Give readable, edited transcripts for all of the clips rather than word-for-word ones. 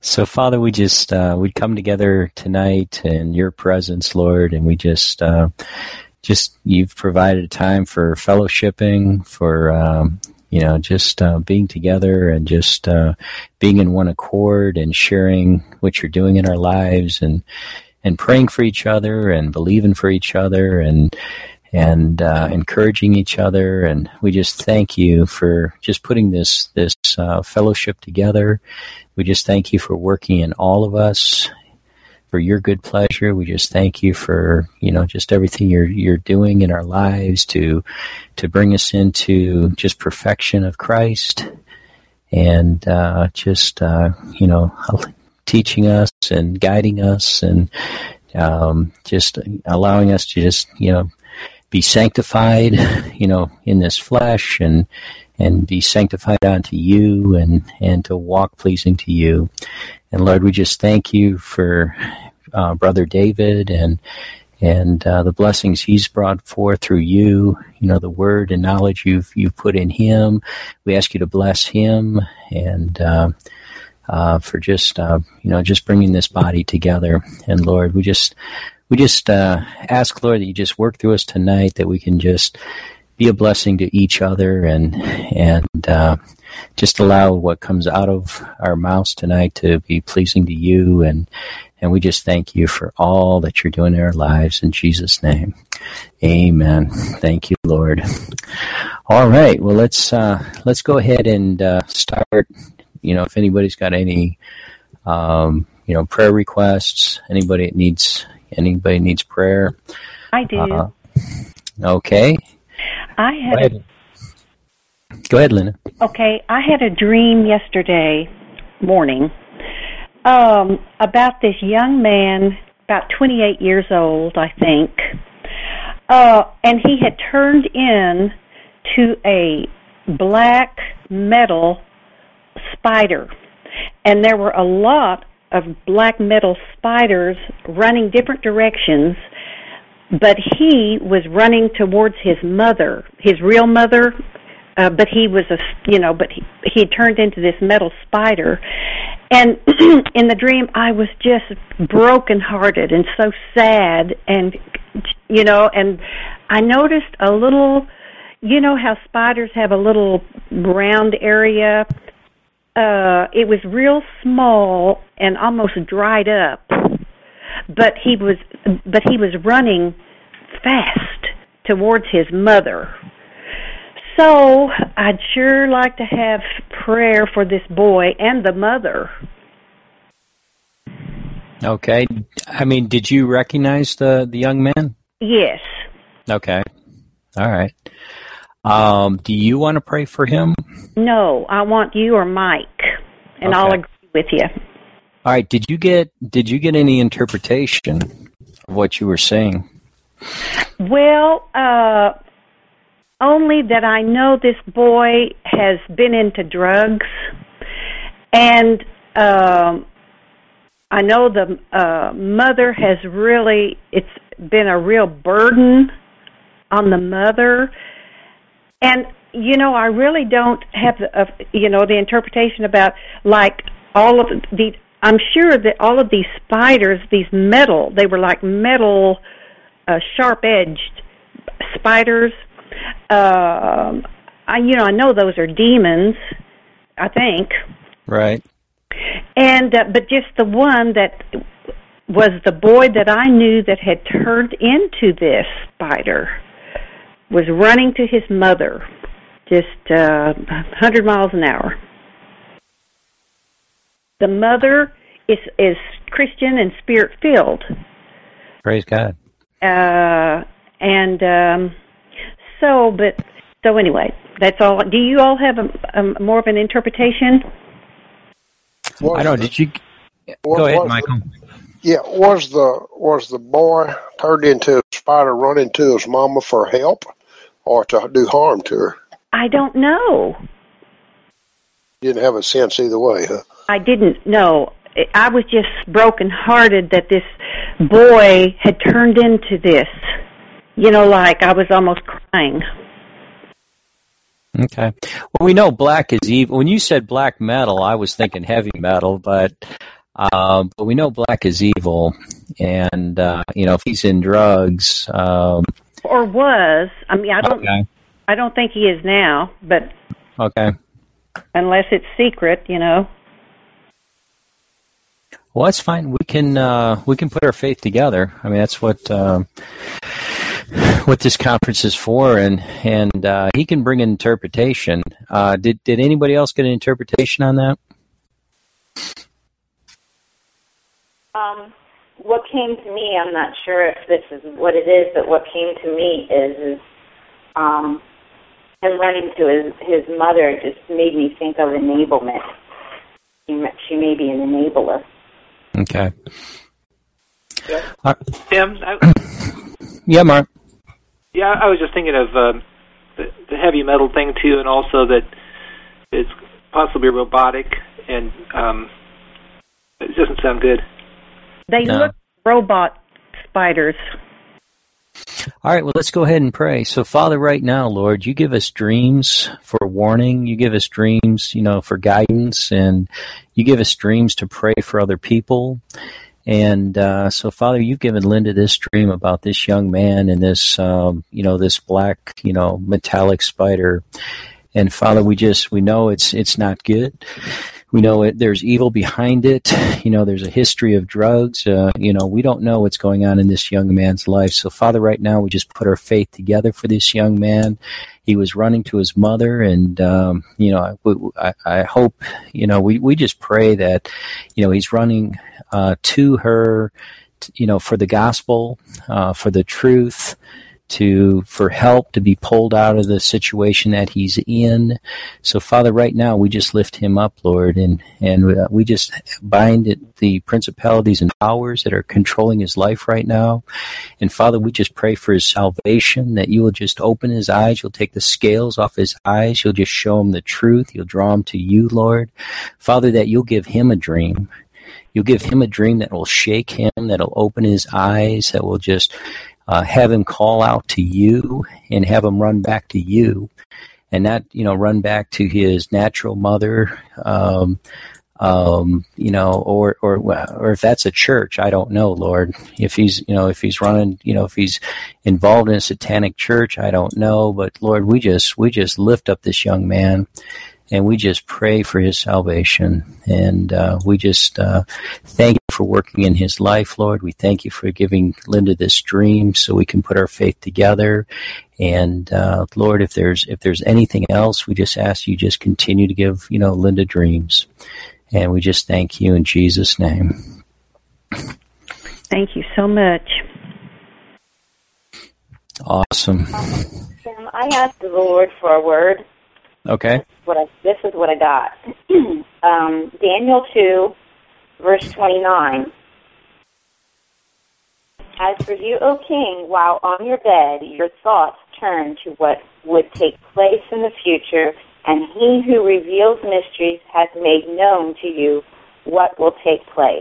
So, Father, we just we come together tonight in your presence, Lord, and we just you've provided a time for fellowshipping, for just being together and just being in one accord and sharing what you're doing in our lives and praying for each other and believing for each other and encouraging each other. And we just thank you for just putting this fellowship together. We just thank you for working in all of us for your good pleasure. We just thank you for, just everything you're doing in our lives to bring us into just perfection of Christ and teaching us and guiding us and just allowing us to just, be sanctified, in this flesh and be sanctified unto you and to walk pleasing to you. And Lord, we just thank you for Brother David and the blessings he's brought forth through you, the word and knowledge you've put in him. We ask you to bless him and for just bringing this body together. And Lord, we just ask, Lord, that you just work through us tonight, that we can just be a blessing to each other and just allow what comes out of our mouths tonight to be pleasing to you. And we just thank you for all that you're doing in our lives. In Jesus' name, amen. Thank you, Lord. All right. Well, let's go ahead and start. If anybody's got any, prayer requests, anybody needs prayer. I do. Okay. Go ahead, Lena. Okay, I had a dream yesterday morning about this young man, about 28 years old, I think, and he had turned in to a black metal spider, and there were a lot of black metal spiders running different directions, but he was running towards his mother, his real mother, but he was he turned into this metal spider. And in the dream, I was just brokenhearted and so sad, and and I noticed a little, how spiders have a little round area. It was real small and almost dried up, but he was running fast towards his mother. So I'd sure like to have prayer for this boy and the mother. Okay. I mean, did you recognize the young man? Yes. Okay. All right. Do you want to pray for him? No, I want you or Mike, and okay. I'll agree with you. All right. Did you get any interpretation of what you were saying? Well, only that I know this boy has been into drugs, and I know the mother has really, it's been a real burden on the mother. And, I really don't have the interpretation about, like, all of the, I'm sure that all of these spiders, they were like metal, sharp-edged spiders. I know those are demons, I think. Right. And, but just the one that was the boy that I knew that had turned into this spider was running to his mother, just 100 miles an hour. The mother is Christian and Spirit-filled. Praise God. So anyway, that's all. Do you all have a more of an interpretation? I don't. Did you? Go ahead, Michael. Was the boy turned into a spider running to his mama for help or to do harm to her? I don't know. You didn't have a sense either way, huh? I didn't know. I was just brokenhearted that this boy had turned into this. Like I was almost crying. Okay. Well, we know black is evil. When you said black metal, I was thinking heavy metal, but But we know black is evil, and if he's in drugs, or was. I mean, okay. I don't think he is now, but Okay. unless it's secret, Well, that's fine. We can put our faith together. I mean, that's what this conference is for, and he can bring an interpretation. Did anybody else get an interpretation on that? What came to me, I'm not sure if this is what it is, but what came to me is him running to his mother just made me think of enablement. She may be an enabler. Okay. Yeah. Tim? Yeah, Mark. Yeah, I was just thinking of the heavy metal thing, too, and also that it's possibly robotic, and it doesn't sound good. They look robot spiders. All right, well, let's go ahead and pray. So, Father, right now, Lord, you give us dreams for warning. You give us dreams, for guidance, and you give us dreams to pray for other people. And so, Father, you've given Linda this dream about this young man and this, this black, metallic spider. And Father, we know it's not good. We know there's evil behind it. There's a history of drugs. We don't know what's going on in this young man's life. So, Father, right now, we just put our faith together for this young man. He was running to his mother, and, I hope, we just pray that, he's running to her, for the gospel, for the truth, for help to be pulled out of the situation that he's in. So, Father, right now we just lift him up, Lord, and we just bind the principalities and powers that are controlling his life right now. And Father, we just pray for his salvation, that you will just open his eyes, you'll take the scales off his eyes, you'll just show him the truth, you'll draw him to you, Lord. Father, that you'll give him a dream. You'll give him a dream that will shake him, that'll open his eyes, that will just have him call out to you and have him run back to you, and not, run back to his natural mother, or if that's a church, I don't know, Lord. If he's running, if he's involved in a satanic church, I don't know. But Lord, we just lift up this young man. And we just pray for his salvation. And we just thank you for working in his life, Lord. We thank you for giving Linda this dream so we can put our faith together. And Lord, if there's anything else, we just ask you just continue to give, Linda dreams. And we just thank you in Jesus' name. Thank you so much. Awesome. Tim, I asked the Lord for a word. Okay. This is what I got. Daniel 2, verse 29. As for you, O king, while on your bed, your thoughts turn to what would take place in the future, and he who reveals mysteries has made known to you what will take place.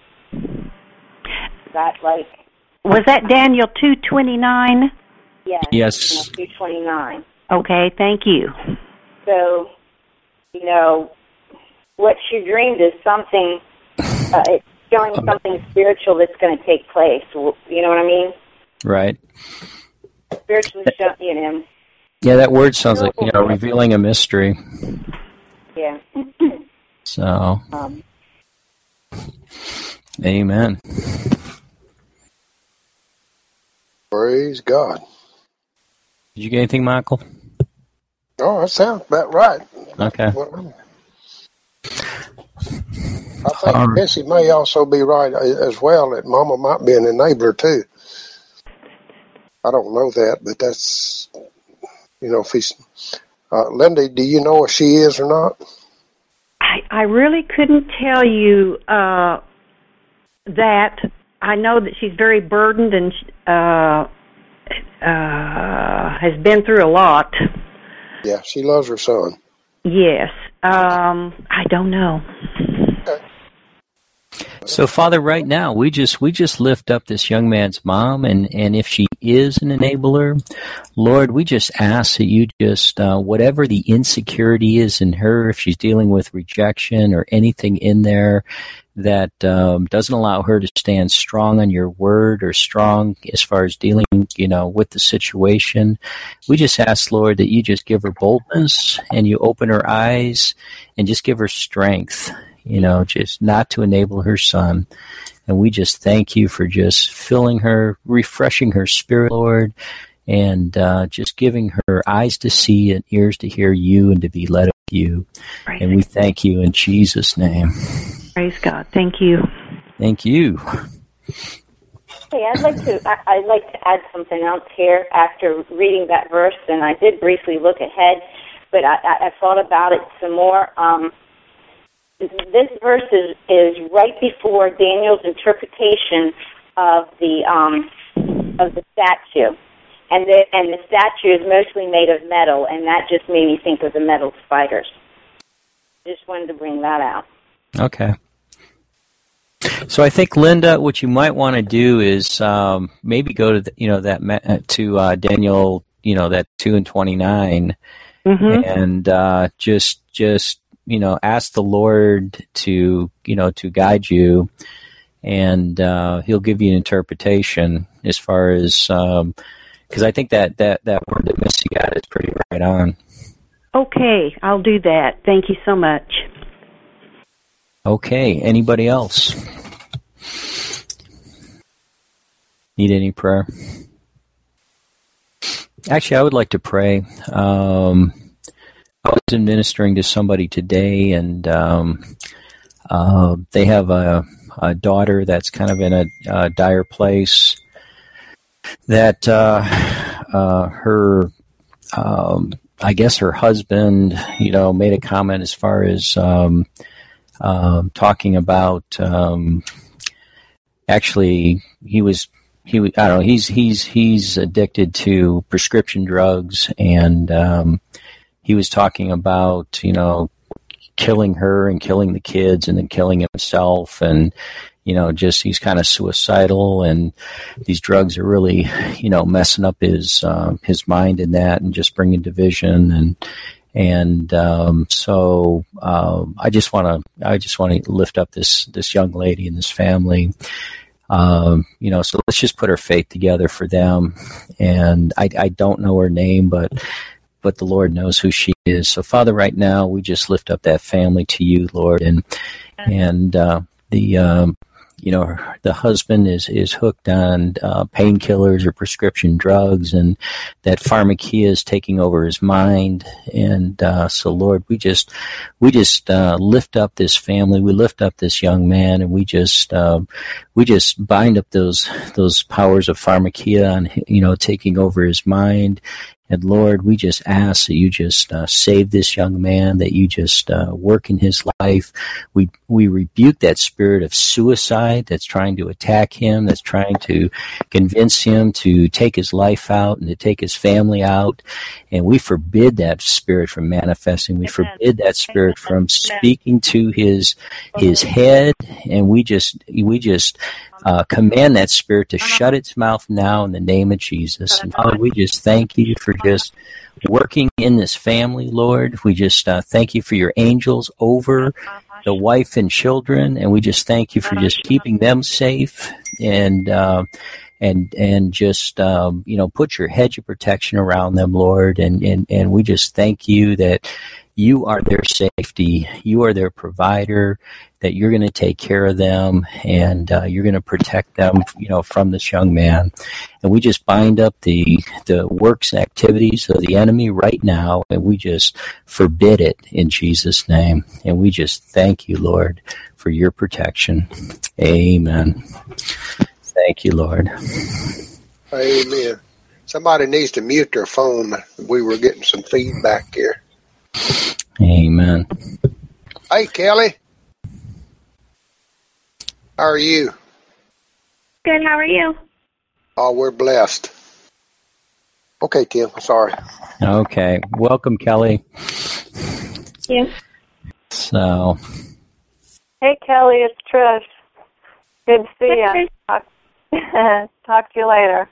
Was that Daniel 2:29? Yes. Daniel 2:29. Okay, thank you. So, what you dreamed is something, it's showing something spiritual that's going to take place. You know what I mean? Right. Spiritually showing, Yeah, that word sounds like, revealing a mystery. Yeah. So, amen. Praise God. Did you get anything, Michael? Oh, that sounds about right. Okay. I think Bessie may also be right as well, that Mama might be an enabler too. I don't know that, but that's, if he's... Linda, do you know if she is or not? I really couldn't tell you that. I know that she's very burdened and has been through a lot. Yeah, she loves her son. Yes. I don't know. Okay. So, Father, right now, we just lift up this young man's mom, and if she is an enabler, Lord, we just ask that you just, whatever the insecurity is in her, if she's dealing with rejection or anything in there, that doesn't allow her to stand strong on your word or strong as far as dealing, with the situation. We just ask, Lord, that you just give her boldness and you open her eyes and just give her strength, just not to enable her son. And we just thank you for just filling her, refreshing her spirit, Lord, and just giving her eyes to see and ears to hear you and to be led of you. Praise and we thank you in Jesus' name. Praise God. Thank you. Thank you. Hey, I'd like to add something else here after reading that verse, and I did briefly look ahead, but I thought about it some more. This verse is right before Daniel's interpretation of the statue, and the statue is mostly made of metal, and that just made me think of the metal spiders. Just wanted to bring that out. Okay. So I think, Linda, what you might want to do is maybe go to to Daniel, that 2:29, and just ask the Lord to guide you, and He'll give you an interpretation as far as because I think that word that Missy got is pretty right on. Okay, I'll do that. Thank you so much. Okay, anybody else need any prayer? Actually, I would like to pray. I was administering to somebody today, and they have a daughter that's kind of in a dire place. That her, I guess her husband, made a comment as far as talking about. Actually, he's addicted to prescription drugs, and he was talking about, killing her and killing the kids and then killing himself, and, he's kind of suicidal, and these drugs are really, messing up his mind in that and just bringing division. So I just want to lift up this young lady and this family. So let's just put our faith together for them. And I don't know her name, but the Lord knows who she is. So Father, right now we just lift up that family to you, Lord, and the husband is hooked on painkillers or prescription drugs, and that pharmakia is taking over his mind. And so, Lord, we just lift up this family. We lift up this young man, and we just bind up those powers of pharmakia on, taking over his mind. And Lord, we just ask that you just save this young man, that you just work in his life. We rebuke that spirit of suicide that's trying to attack him, that's trying to convince him to take his life out and to take his family out. And we forbid that spirit from manifesting. We forbid that spirit from speaking to his head. And we just command that spirit to shut its mouth now in the name of Jesus. And Father, we just thank you for just working in this family, Lord. We just thank you for your angels over the wife and children, and we just thank you for just keeping them safe and just put your hedge of protection around them, Lord. And we just thank you that you are their safety, you are their provider, that you're going to take care of them, and you're going to protect them, from this young man. And we just bind up the works and activities of the enemy right now, and we just forbid it in Jesus' name. And we just thank you, Lord, for your protection. Amen. Thank you, Lord. Amen. Somebody needs to mute their phone. We were getting some feedback here. Amen. Hey, Kelly. How are you? Good, how are you? Oh, we're blessed. Okay, Tim, sorry. Okay. Welcome, Kelly. Thank you. So. Hey, Kelly, it's Trish. Good to see you. Talk to you later.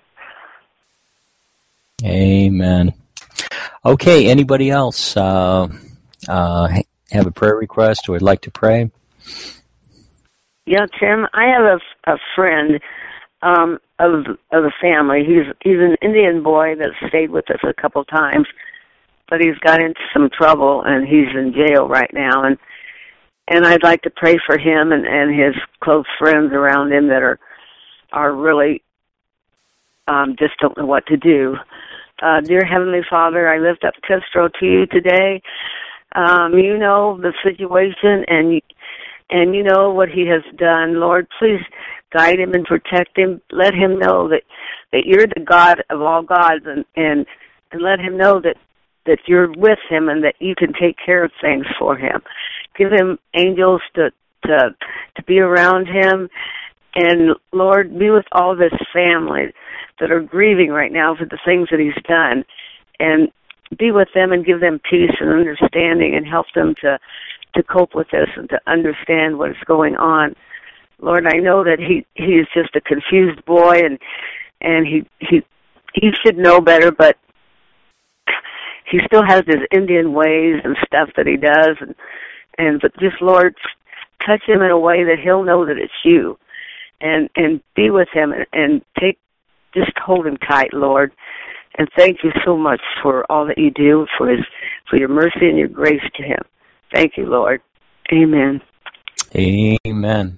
Amen. Okay, anybody else have a prayer request or would like to pray? Yeah, Tim, I have a friend of the family. He's an Indian boy that stayed with us a couple times, but he's got into some trouble and he's in jail right now. And I'd like to pray for him and his close friends around him that are really just don't know what to do. Dear Heavenly Father, I lift up Testro to you today. You know the situation and you know what he has done. Lord, please guide him and protect him. Let him know that you're the God of all gods and let him know that you're with him and that you can take care of things for him. Give him angels to be around him. And Lord, be with all this family that are grieving right now for the things that he's done. And be with them and give them peace and understanding and help them to cope with this and to understand what is going on. Lord, I know that he is just a confused boy and he should know better, but he still has his Indian ways and stuff that he does but just Lord, touch him in a way that he'll know that it's you and be with him and just hold him tight, Lord. And thank you so much for all that you do, for your mercy and your grace to him. Thank you, Lord. Amen. Amen.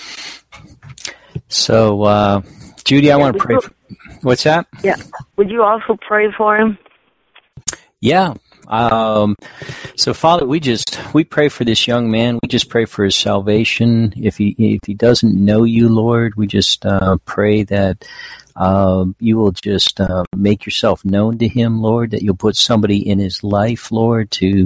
So, Judy, I want to pray. What's that? Yeah. Would you also pray for him? Yeah. So, Father, we pray for this young man. We just pray for his salvation. If he doesn't know you, Lord, we just pray that you will just make yourself known to him, Lord, that you'll put somebody in his life, Lord, to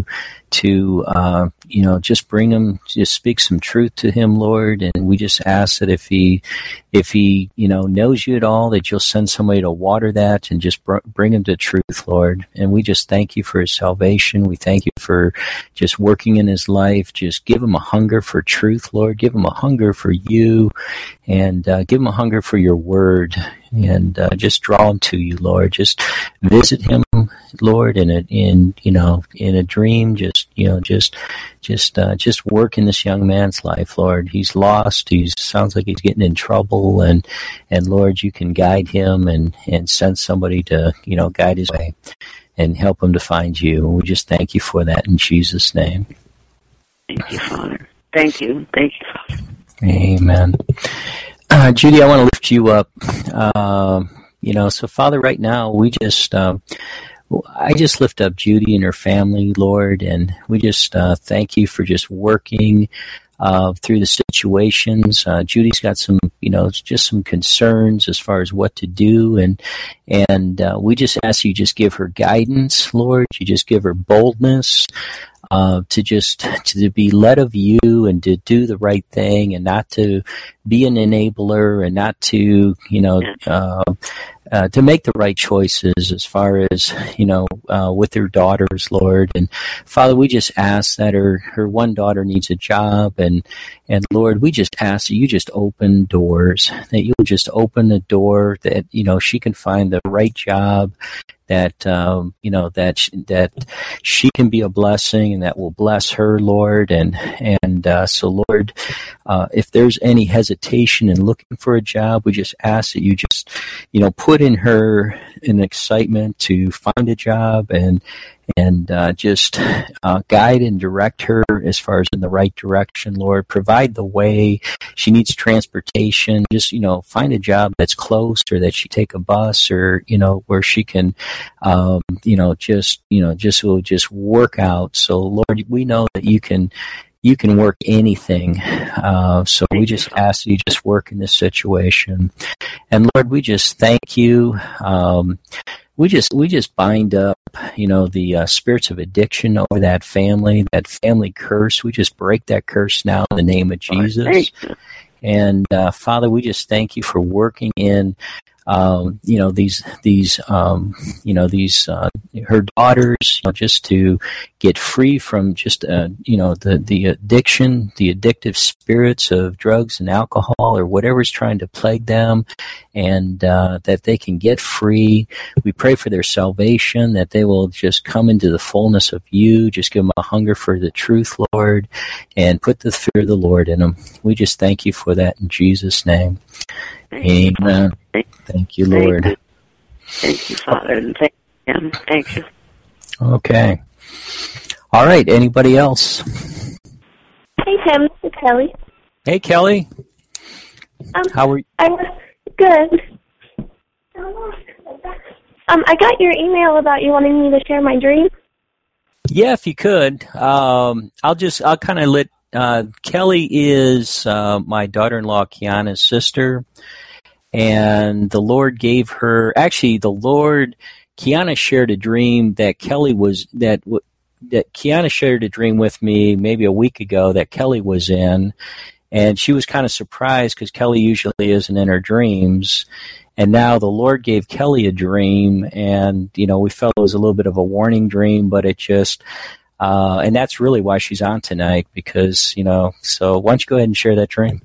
just bring him, just speak some truth to him, Lord. And we just ask that if he knows you at all, that you'll send somebody to water that and just bring him to truth, Lord. And we just thank you for his salvation. We thank you for just working in his life. Just give him a hunger for truth, Lord. Give him a hunger for you, and give him a hunger for your word. And just draw him to you, Lord. Just visit him, Lord, in a dream. Just work in this young man's life, Lord. He's lost. Sounds like he's getting in trouble, and Lord, you can guide him and send somebody to guide his way and help him to find you. And we just thank you for that in Jesus' name. Thank you, Father. Thank you, Father. Amen. Judy, I want to lift you up. So Father, right now we just, I just lift up Judy and her family, Lord, and we just thank you for just working through the situations. Judy's got some, just some concerns as far as what to do, and we just ask you just give her guidance, Lord. You just give her boldness. To be led of you and to do the right thing and not to be an enabler and not to, to make the right choices as far as, with her daughters, Lord. And Father, we just ask that her one daughter needs a job, and Lord, we just ask that you just open doors, that you'll just open the door that, she can find the right job, that that she can be a blessing and that will bless her, Lord. So Lord, if there's any hesitation in looking for a job, we just ask that you just put in her an excitement to find a job and just guide and direct her as far as in the right direction, Lord. Provide the way. She needs transportation. Just, find a job that's close, or that she take a bus, or, where she can, just work out. So, Lord, we know that you can work anything. So we just ask that you just work in this situation. And Lord, we just thank you. We just bind up, the spirits of addiction over that family curse. We just break that curse now in the name of Jesus. And Father, we just thank you for working in her daughters, just to get free from just the addiction, the addictive spirits of drugs and alcohol or whatever's trying to plague them, and that they can get free. We pray for their salvation, that they will just come into the fullness of you. Just give them a hunger for the truth, Lord, and put the fear of the Lord in them. We just thank you for that in Jesus' name. Amen. Thank you, Lord. Thank you, Father. Thank you. Okay. All right. Anybody else? Hey, Tim. It's Kelly. Hey, Kelly. How are you? I'm good. I got your email about you wanting me to share my dream. Yeah, if you could. I'll kind of let Kelly is my daughter-in-law Kiana's sister, and the Lord gave her. Actually, Kiana shared a dream that that Kiana shared a dream with me maybe a week ago that Kelly was in, and she was kind of surprised because Kelly usually isn't in her dreams. And now the Lord gave Kelly a dream, and we felt it was a little bit of a warning dream, but it just. And that's really why she's on tonight, because, so why don't you go ahead and share that dream?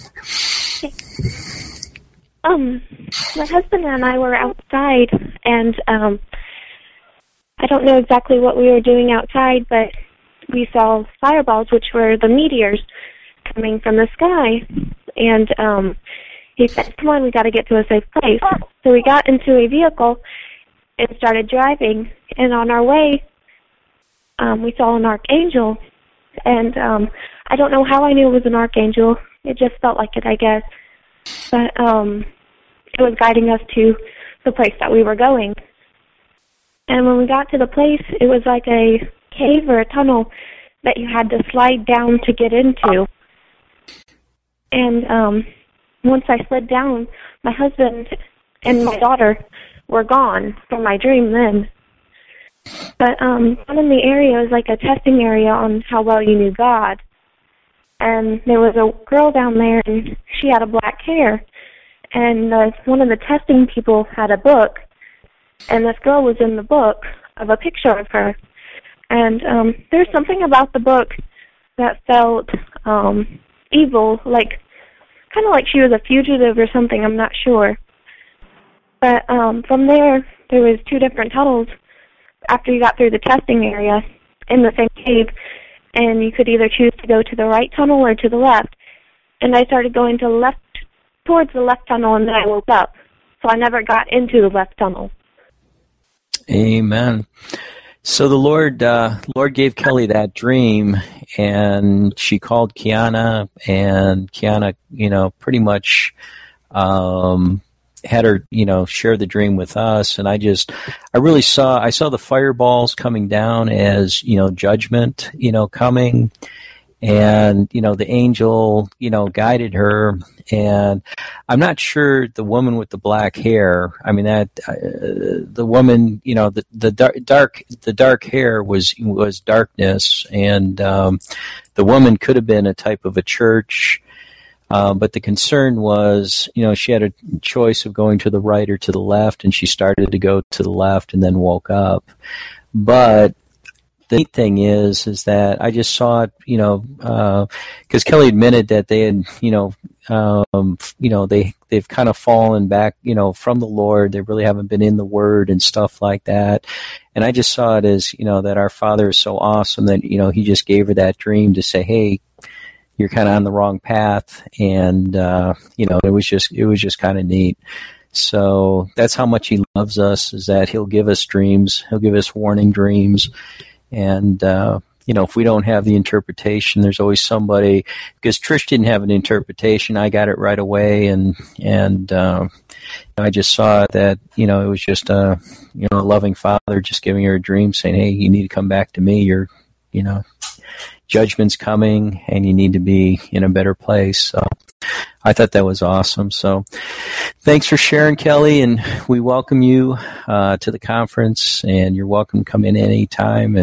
My husband and I were outside, and I don't know exactly what we were doing outside, but we saw fireballs, which were the meteors coming from the sky. And he said, "Come on, we got to get to a safe place." So we got into a vehicle and started driving, and on our way, we saw an archangel, and I don't know how I knew it was an archangel. It just felt like it, I guess. But it was guiding us to the place that we were going. And when we got to the place, it was like a cave or a tunnel that you had to slide down to get into. And once I slid down, my husband and my daughter were gone from my dream then. But one in the area was like a testing area on how well you knew God. And there was a girl down there, and she had a black hair. And one of the testing people had a book, and this girl was in the book of a picture of her. And there's something about the book that felt evil, kind of like she was a fugitive or something, I'm not sure. But from there was 2 different tunnels after you got through the testing area in the same cave, and you could either choose to go to the right tunnel or to the left. And I started going towards the left tunnel, and then I woke up. So I never got into the left tunnel. Amen. So the Lord gave Kelly that dream, and she called Kiana, and Kiana, pretty much had her, share the dream with us. And I saw the fireballs coming down as, judgment, coming. And, the angel, guided her. And I'm not sure the woman with the black hair, I mean, the woman, the dark hair was darkness. And the woman could have been a type of a church. But the concern was, she had a choice of going to the right or to the left, and she started to go to the left and then woke up. But the neat thing is that I just saw it, because Kelly admitted that they had, they've kind of fallen back, from the Lord. They really haven't been in the Word and stuff like that. And I just saw it as, that our Father is so awesome that, He just gave her that dream to say, hey, you're kind of on the wrong path. And, it was just kind of neat. So that's how much He loves us, is that He'll give us dreams. He'll give us warning dreams. And, if we don't have the interpretation, there's always somebody, because Trish didn't have an interpretation. I got it right away. And I just saw that, it was just a loving Father just giving her a dream saying, hey, you need to come back to me. You're, judgment's coming and you need to be in a better place. So I thought that was awesome. So thanks for sharing, Kelly, and we welcome you to the conference, and you're welcome to come in any time.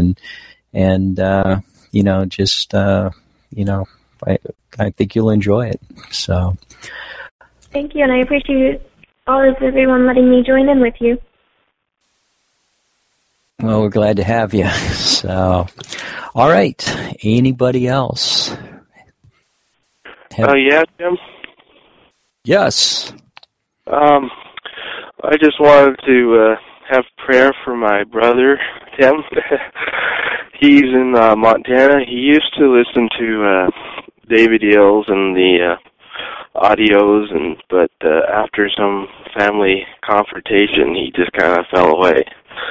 I think you'll enjoy it. So thank you, and I appreciate all of everyone letting me join in with you. Well, we're glad to have you. So, all right. Anybody else? Yeah, Tim? Yes. I just wanted to have prayer for my brother, Tim. He's in Montana. He used to listen to David Yales and the audios, but after some family confrontation, he just kind of fell away.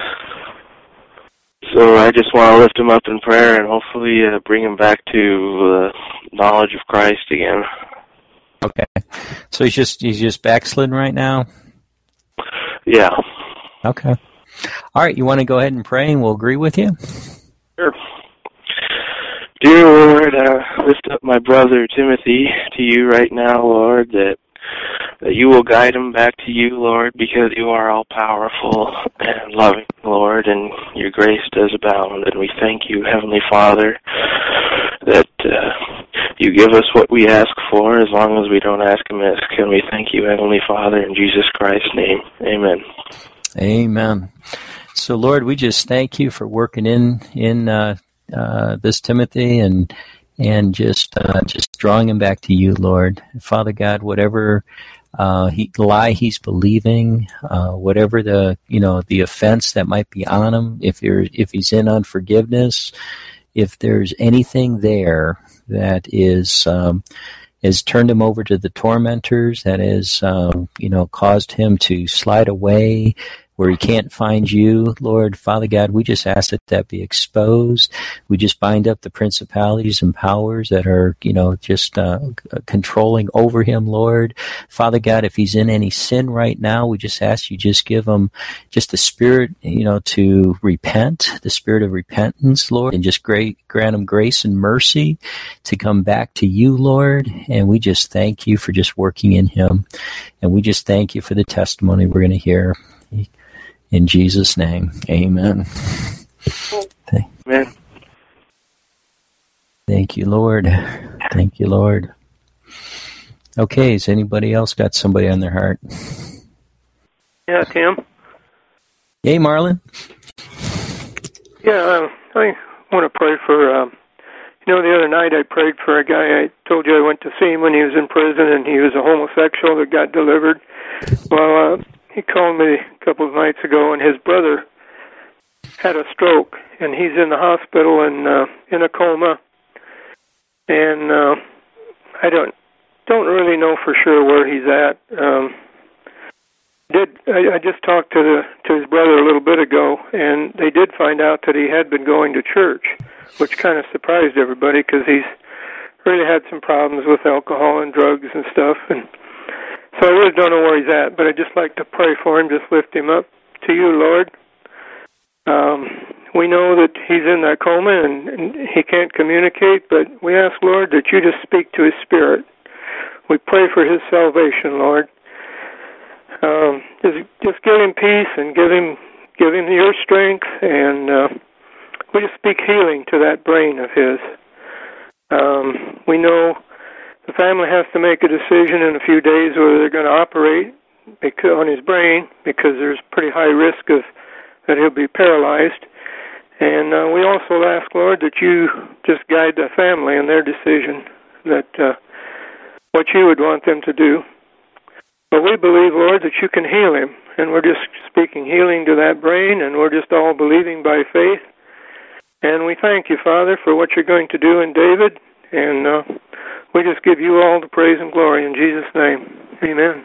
So I just want to lift him up in prayer and hopefully bring him back to knowledge of Christ again. Okay. So he's just backslidden right now? Yeah. Okay. All right. You want to go ahead and pray and we'll agree with you? Sure. Dear Lord, lift up my brother Timothy to you right now, Lord, that you will guide him back to you, Lord, because you are all-powerful and loving, Lord, and your grace does abound. And we thank you, Heavenly Father, that you give us what we ask for as long as we don't ask amiss. Can we thank you, Heavenly Father, in Jesus Christ's name. Amen. Amen. So, Lord, we just thank you for working in this Timothy and just drawing him back to you, Lord. Father God, whatever lie he's believing, whatever the offense that might be on him, if he's in unforgiveness, if there's anything there that has turned him over to the tormentors, that has caused him to slide away where he can't find you, Lord, Father God, we just ask that be exposed. We just bind up the principalities and powers that are, just controlling over him, Lord. Father God, if he's in any sin right now, we just ask you just give him just the spirit, to repent, the spirit of repentance, Lord, and just grant him grace and mercy to come back to you, Lord. And we just thank you for just working in him. And we just thank you for the testimony we're going to hear. In Jesus' name, amen. Amen. Thank you, Lord. Thank you, Lord. Okay, has anybody else got somebody on their heart? Yeah, Tim. Hey, Marlon. Yeah, I want to pray for, the other night I prayed for a guy. I told you I went to see him when he was in prison, and he was a homosexual that got delivered. Well, he called me a couple of nights ago, and his brother had a stroke, and he's in the hospital and in a coma. And I don't really know for sure where he's at. I just talked to his brother a little bit ago, and they did find out that he had been going to church, which kind of surprised everybody because he's really had some problems with alcohol and drugs and stuff. And so I really don't know where he's at, but I'd just like to pray for him, just lift him up to you, Lord. We know that he's in that coma and he can't communicate, but we ask, Lord, that you just speak to his spirit. We pray for his salvation, Lord. Just give him peace and give him your strength, and we just speak healing to that brain of his. We know the family has to make a decision in a few days whether they're going to operate on his brain because there's pretty high risk that he'll be paralyzed. And we also ask, Lord, that you just guide the family in their decision, that what you would want them to do. But we believe, Lord, that you can heal him, and we're just speaking healing to that brain, and we're just all believing by faith. And we thank you, Father, for what you're going to do in David, and we just give you all the praise and glory in Jesus' name. Amen.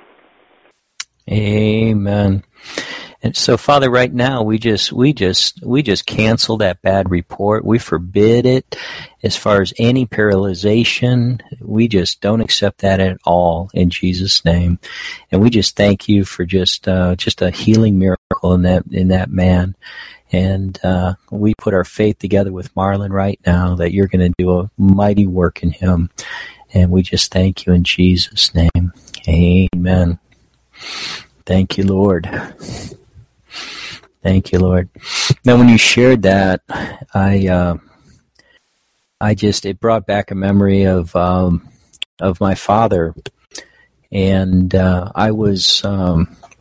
Amen. And so, Father, right now we just cancel that bad report. We forbid it as far as any paralyzation. We just don't accept that at all in Jesus' name. And we just thank you for just a healing miracle in that man. And we put our faith together with Marlon right now that you're going to do a mighty work in him. And we just thank you in Jesus' name. Amen. Thank you, Lord. Thank you, Lord. Now, when you shared that, it brought back a memory of my father, and I was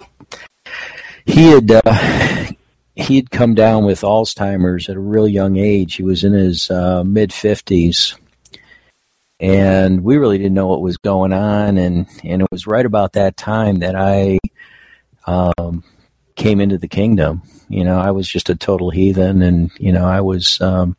he had come down with Alzheimer's at a real young age. He was in his mid-50s. And we really didn't know what was going on, and it was right about that time that I came into the kingdom. I was just a total heathen, and I was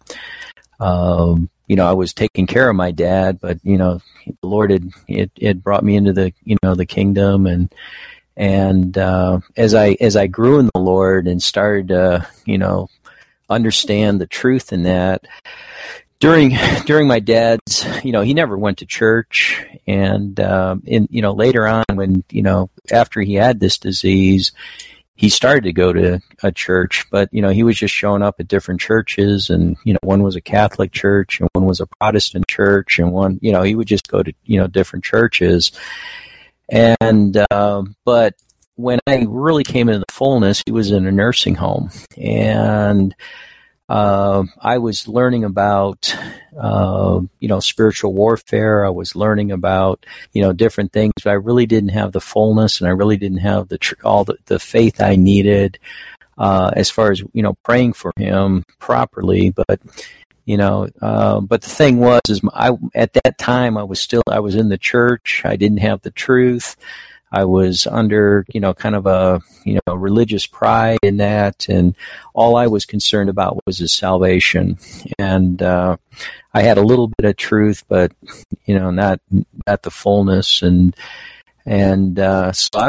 I was taking care of my dad, but the Lord had brought me into the the kingdom, and as I grew in the Lord and started to understand the truth in that. During my dad's, he never went to church, and later on when after he had this disease, he started to go to a church, but he was just showing up at different churches, and one was a Catholic church and one was a Protestant church, and one he would just go to different churches, and but when I really came into the fullness, he was in a nursing home, and I was learning about, spiritual warfare. I was learning about, different things, but I really didn't have the fullness, and I really didn't have all the faith I needed, as far as, praying for him properly. But, but the thing was, at that time, I was in the church. I didn't have the truth. I was under, kind of a, religious pride in that, and all I was concerned about was his salvation. And I had a little bit of truth, but not the fullness. And so I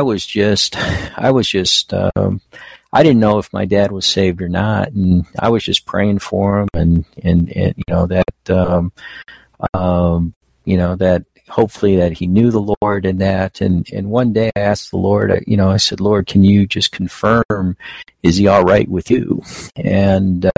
didn't know if my dad was saved or not, and I was just praying for him, and that hopefully that he knew the Lord, and that, and one day I asked the Lord, I said, Lord, can you just confirm, is he all right with you? And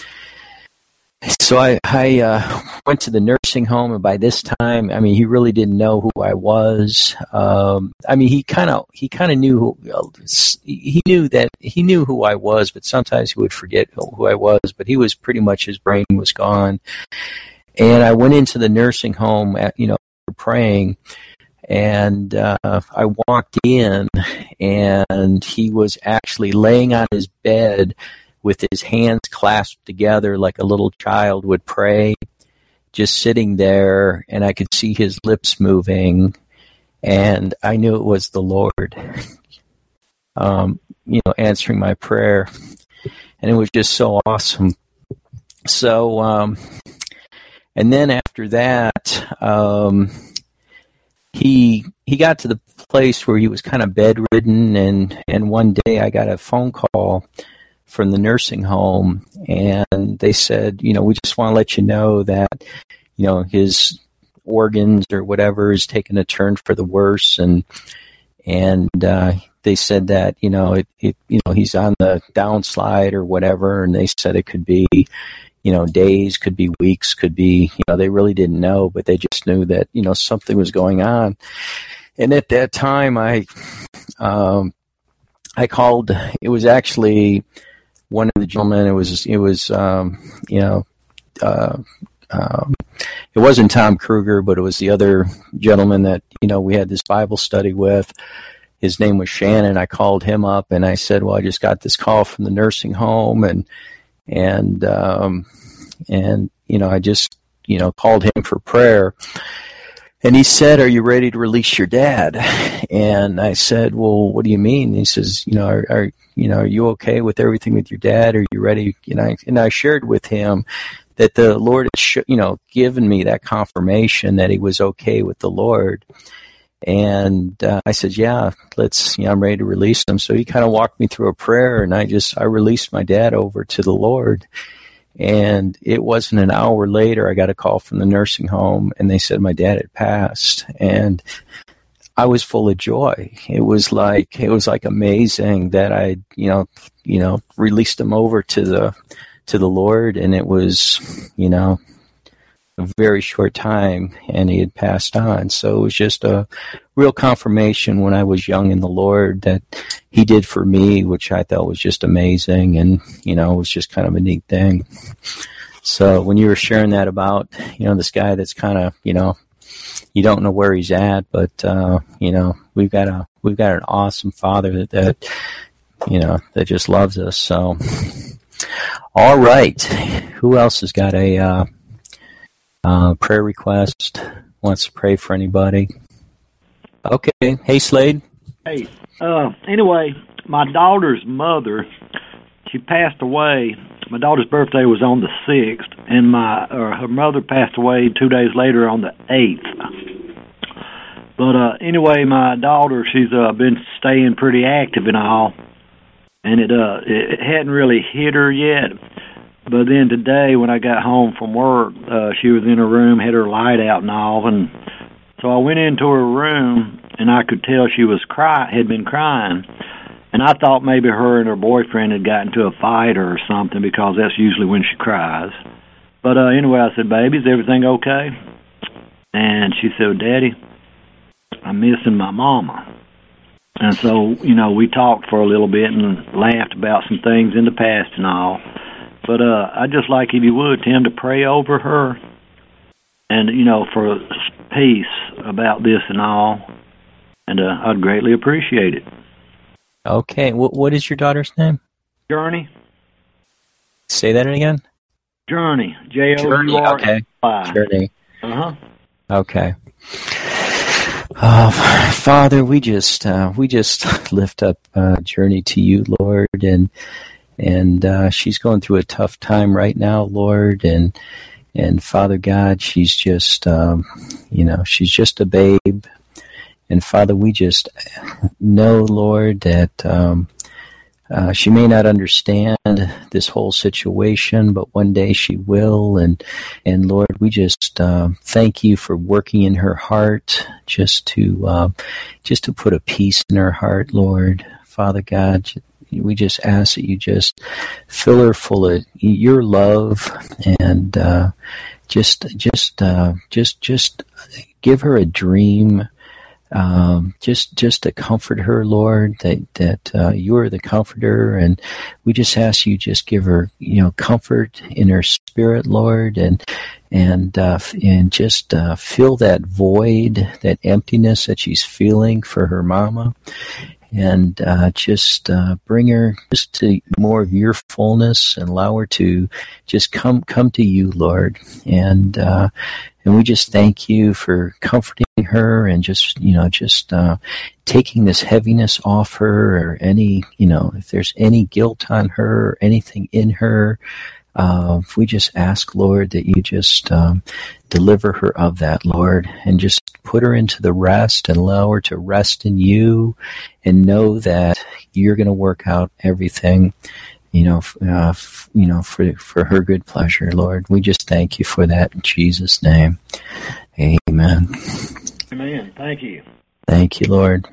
so I went to the nursing home, and by this time, he really didn't know who I was. He kind of knew he knew who I was, but sometimes he would forget who I was. But he was pretty much, his brain was gone. And I went into the nursing home praying, and I walked in, and he was actually laying on his bed with his hands clasped together like a little child would pray, just sitting there, and I could see his lips moving, and I knew it was the Lord answering my prayer, and it was just so awesome. So and then after that, he got to the place where he was kind of bedridden, and one day I got a phone call from the nursing home, and they said, we just want to let you know that, his organs or whatever is taking a turn for the worse, and they said that, he's on the downslide or whatever, and they said it could be, days, could be weeks, could be, they really didn't know, but they just knew that, something was going on. And at that time, I called, it was actually one of the gentlemen, it wasn't Tom Kruger, but it was the other gentleman that, we had this Bible study with. His name was Shannon. I called him up, and I said, well, I just got this call from the nursing home, and I just, called him for prayer. And he said, are you ready to release your dad? And I said, well, what do you mean? He says, are you okay with everything with your dad? Are you ready? And I shared with him that the Lord had, given me that confirmation that he was okay with the Lord. And I said, yeah, I'm ready to release him. So he kind of walked me through a prayer, and I released my dad over to the Lord. And it wasn't an hour later, I got a call from the nursing home, and they said my dad had passed. And I was full of joy. It was like amazing that I, released him over to the Lord, and it was, a very short time, and he had passed on. So it was just a real confirmation when I was young in the Lord that he did for me, which I thought was just amazing, and it was just kind of a neat thing. So when you were sharing that about this guy that's kind of you don't know where he's at, but we've got an awesome Father that that just loves us. So, all right. Who else has got a prayer request? Wants to pray for anybody? Okay. Hey, Slade. Hey. Anyway, my daughter's mother, she passed away. My daughter's birthday was on the 6th, and her mother passed away 2 days later on the 8th. But anyway, my daughter, she's been staying pretty active and all, and it hadn't really hit her yet. But then today, when I got home from work, she was in her room, had her light out and all, and so I went into her room, and I could tell she had been crying. And I thought maybe her and her boyfriend had gotten into a fight or something, because that's usually when she cries. But anyway, I said, "Baby, is everything okay?" And she said, "Daddy, I'm missing my mama." And so, we talked for a little bit and laughed about some things in the past and all. But I'd just like, if you would, Tim, to pray over her and, for peace about this and all. And I'd greatly appreciate it. Okay. What is your daughter's name? Journey. Say that again? Journey. Journey. Okay. Journey. Uh-huh. Okay. Father, we just lift up Journey to you, Lord, and she's going through a tough time right now, Lord, and Father God, she's just she's just a babe, and Father, we just know, Lord, that she may not understand this whole situation, but one day she will. And Lord, we just thank you for working in her heart, just to put a peace in her heart, Lord. Father God, we just ask that you just fill her full of your love, and just give her a dream. Just to comfort her, Lord, that you are the comforter, and we just ask you just give her, comfort in her spirit, Lord, and just fill that void, that emptiness that she's feeling for her mama, and just bring her just to more of your fullness, and allow her to just come to you, Lord, and we just thank you for comforting her, and just taking this heaviness off her, or any, if there's any guilt on her or anything in her, we just ask, Lord, that you just deliver her of that, Lord, and just put her into the rest, and allow her to rest in you, and know that you're going to work out everything, for her good pleasure, Lord. We just thank you for that in Jesus' name. Amen. Amen. Thank you. Thank you, Lord.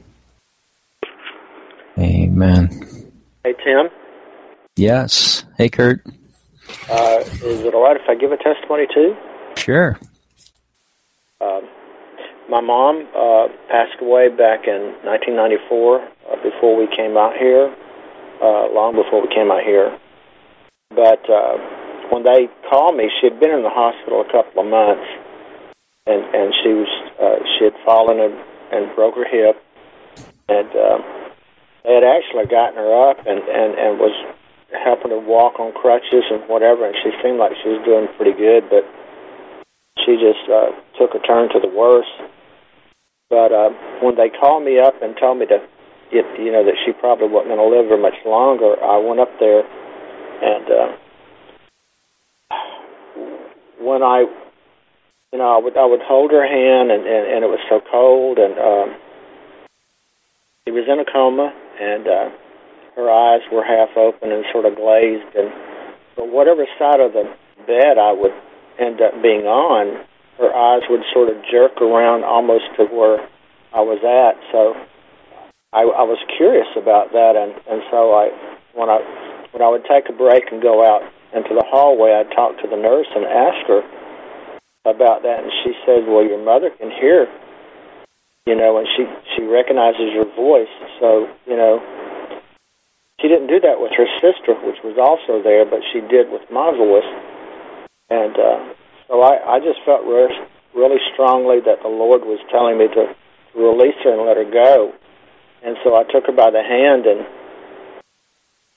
Amen. Hey, Tim? Yes. Hey, Kurt. Is it all right if I give a testimony, too? Sure. My mom passed away back in 1994, before we came out here, long before we came out here. But when they called me, she had been in the hospital a couple of months, and she had fallen and broke her hip, and they had actually gotten her up and was helping her walk on crutches and whatever, and she seemed like she was doing pretty good, but she just took a turn to the worse. But when they called me up and told me that she probably wasn't going to live very much longer, I went up there, and when I would hold her hand, and it was so cold, and she was in a coma, and her eyes were half open and sort of glazed, and but whatever side of the bed I would end up being on, her eyes would sort of jerk around almost to where I was at. So I was curious about that, and so when I would take a break and go out into the hallway, I'd talk to the nurse and ask her about that, and she said, "Well, your mother can hear, and she recognizes your voice." So, she didn't do that with her sister, which was also there, but she did with my voice. And so I just felt really strongly that the Lord was telling me to release her and let her go. And so I took her by the hand, and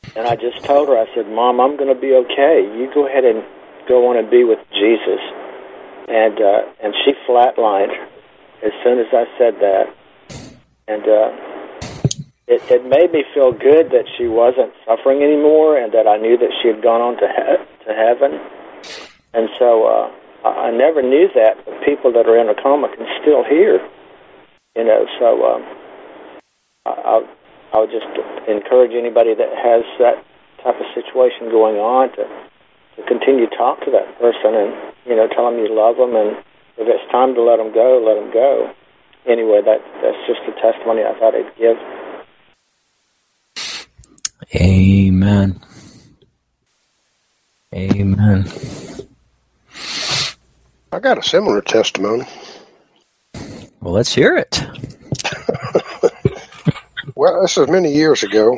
And I just told her, I said, Mom, I'm going to be okay. You go ahead and go on and be with Jesus. And she flatlined as soon as I said that. And it made me feel good that she wasn't suffering anymore and that I knew that she had gone on to heaven. And so I never knew that, but people that are in a coma can still hear. So I would just encourage anybody that has that type of situation going on to continue to talk to that person and, tell them you love them, and if it's time to let them go, let them go. Anyway, that's just a testimony I thought I'd give. Amen. Amen. I got a similar testimony. Well, let's hear it. Well, this was many years ago.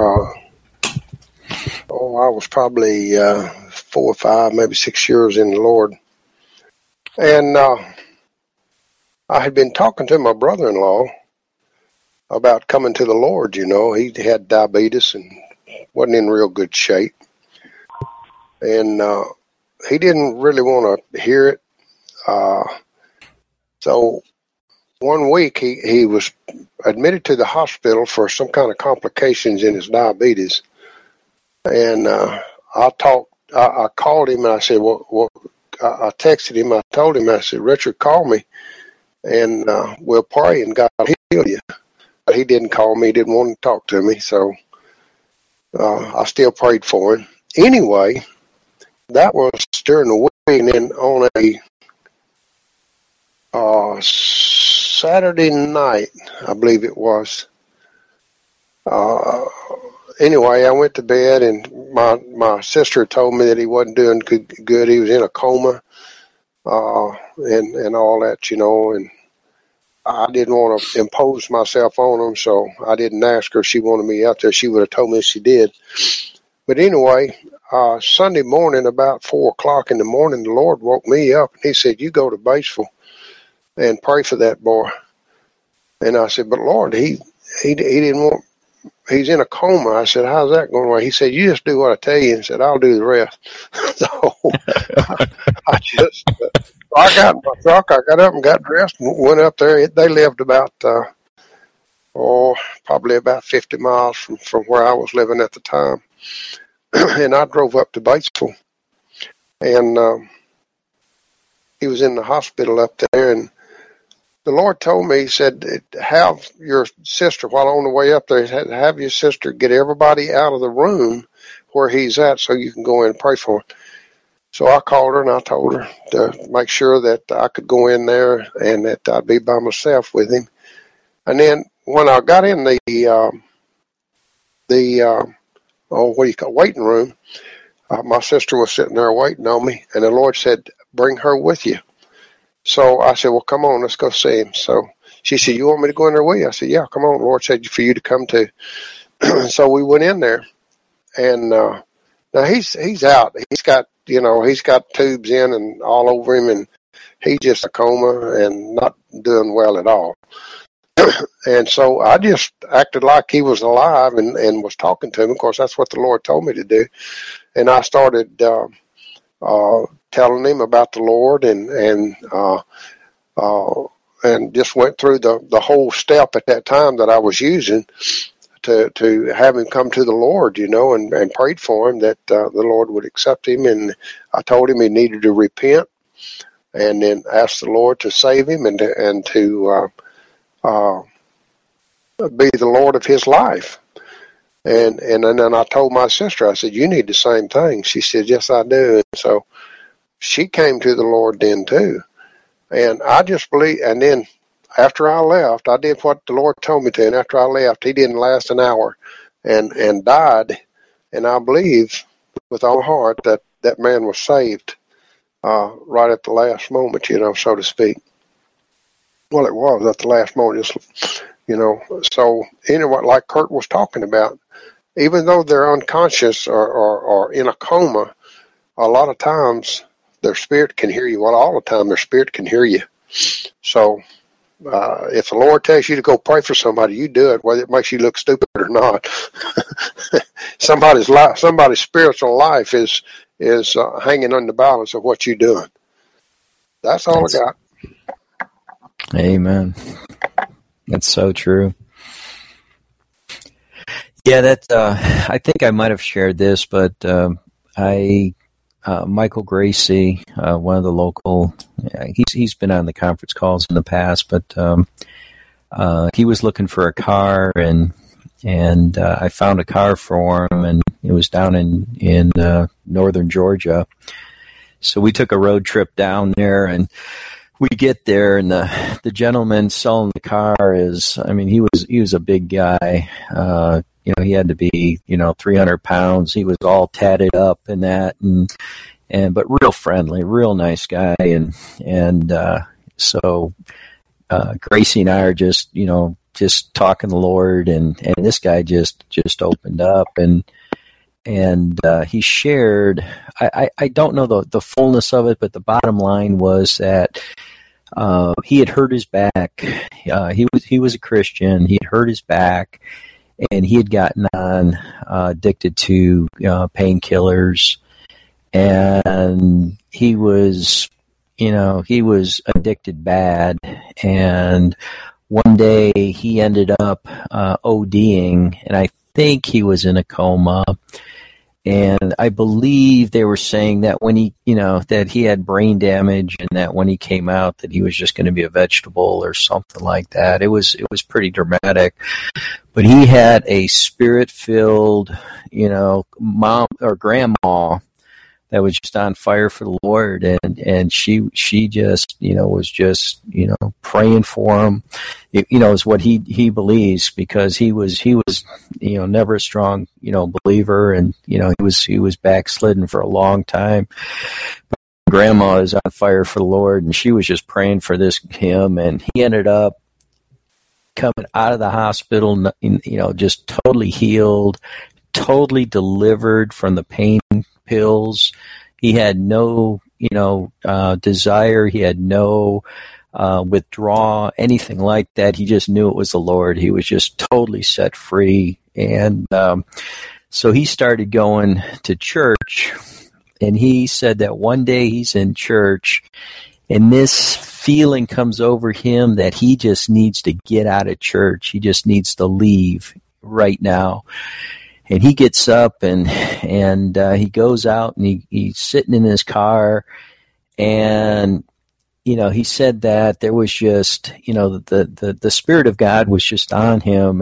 I was probably 4 or 5, maybe 6 years in the Lord. And I had been talking to my brother-in-law about coming to the Lord. He had diabetes and wasn't in real good shape. And he didn't really want to hear it. So one week he was admitted to the hospital for some kind of complications in his diabetes. And I called him and I said, I texted him. I told him, I said, Richard, call me and we'll pray and God will heal you. But he didn't call me. He didn't want to talk to me. So I still prayed for him. Anyway, that was during the week. And then on a Saturday night, I believe it was, anyway, I went to bed, and my sister told me that he wasn't doing good. He was in a coma, and all that, and I didn't want to impose myself on him, so I didn't ask her if she wanted me out there. She would have told me if she did. But anyway, Sunday morning, about 4 o'clock in the morning, the Lord woke me up, and he said, you go to Batesville and pray for that boy. And I said, but Lord, he didn't want, he's in a coma. I said, how's that going away? He said, you just do what I tell you, and said, I'll do the rest. So I got in my truck, I got up and got dressed and went up there. They lived about, probably about 50 miles from where I was living at the time. And I drove up to Batesville. And he was in the hospital up there, and the Lord told me, he said, have your sister, while on the way up there, have your sister get everybody out of the room where he's at so you can go in and pray for him. So I called her and I told her to make sure that I could go in there and that I'd be by myself with him. And then when I got in the waiting room, my sister was sitting there waiting on me, and the Lord said, bring her with you. So I said, well, come on, let's go see him. So she said, you want me to go in there with you? I said, yeah, come on. The Lord said for you to come too. So we went in there, and now he's out. He's got tubes in and all over him, and he's just a coma and not doing well at all. And so I just acted like he was alive and was talking to him. Of course, that's what the Lord told me to do. And I started telling him about the Lord and just went through the whole step at that time that I was using to have him come to the Lord, and prayed for him that the Lord would accept him. And I told him he needed to repent and then ask the Lord to save him and to be the Lord of his life. And then I told my sister, I said, you need the same thing. She said, yes, I do. And so she came to the Lord then too. And I just believe, and then after I left, I did what the Lord told me to. And after I left, he didn't last an hour and died. And I believe with all heart that that man was saved right at the last moment, so to speak. Well, it was at the last moment, So anyway, like Kurt was talking about, even though they're unconscious or in a coma, a lot of times their spirit can hear you. Well, all the time their spirit can hear you. So if the Lord tells you to go pray for somebody, you do it, whether it makes you look stupid or not. Somebody's spiritual life is hanging on the balance of what you're doing. That's all I got. Amen. That's so true. Yeah, I think I might have shared this, but Michael Gracie, one of the local, he's been on the conference calls in the past, but he was looking for a car, and I found a car for him, and it was down in northern Georgia. So we took a road trip down there, and we get there, and the gentleman selling the car he was a big guy. He had to be 300 pounds. He was all tatted up and that, but real friendly, real nice guy, so Gracie and I are just talking the Lord, and this guy just opened up, and he shared. I don't know the fullness of it, but the bottom line was that he had hurt his back. He was a Christian. He had hurt his back, and he had gotten on addicted to painkillers, and he was addicted bad. And one day he ended up ODing, and I think he was in a coma. And I believe they were saying that when that he had brain damage, and that when he came out that he was just going to be a vegetable or something like that. It was pretty dramatic. But he had a spirit-filled, mom or grandma that was just on fire for the Lord, and she just was just praying for him. Is what he believes, because he was never a strong believer, and he was backslidden for a long time. But grandma is on fire for the Lord, and she was just praying for him, and he ended up coming out of the hospital, just totally healed, totally delivered from the pain pills. He had no, desire. He had no withdraw, anything like that. He just knew it was the Lord. He was just totally set free. And so he started going to church, and he said that one day he's in church, and this feeling comes over him that he just needs to get out of church. He just needs to leave right now. And he gets up and he goes out, and he's sitting in his car, and he said that there was just the Spirit of God was just on him,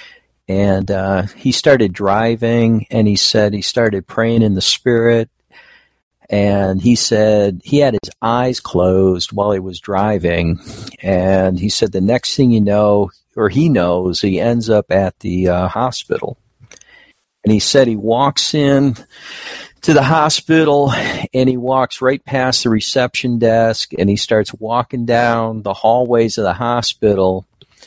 and he started driving, and he said he started praying in the Spirit, and he said he had his eyes closed while he was driving, and he said the next thing he knows, he ends up at the hospital. And he said he walks in to the hospital, and he walks right past the reception desk, and he starts walking down the hallways of the hospital,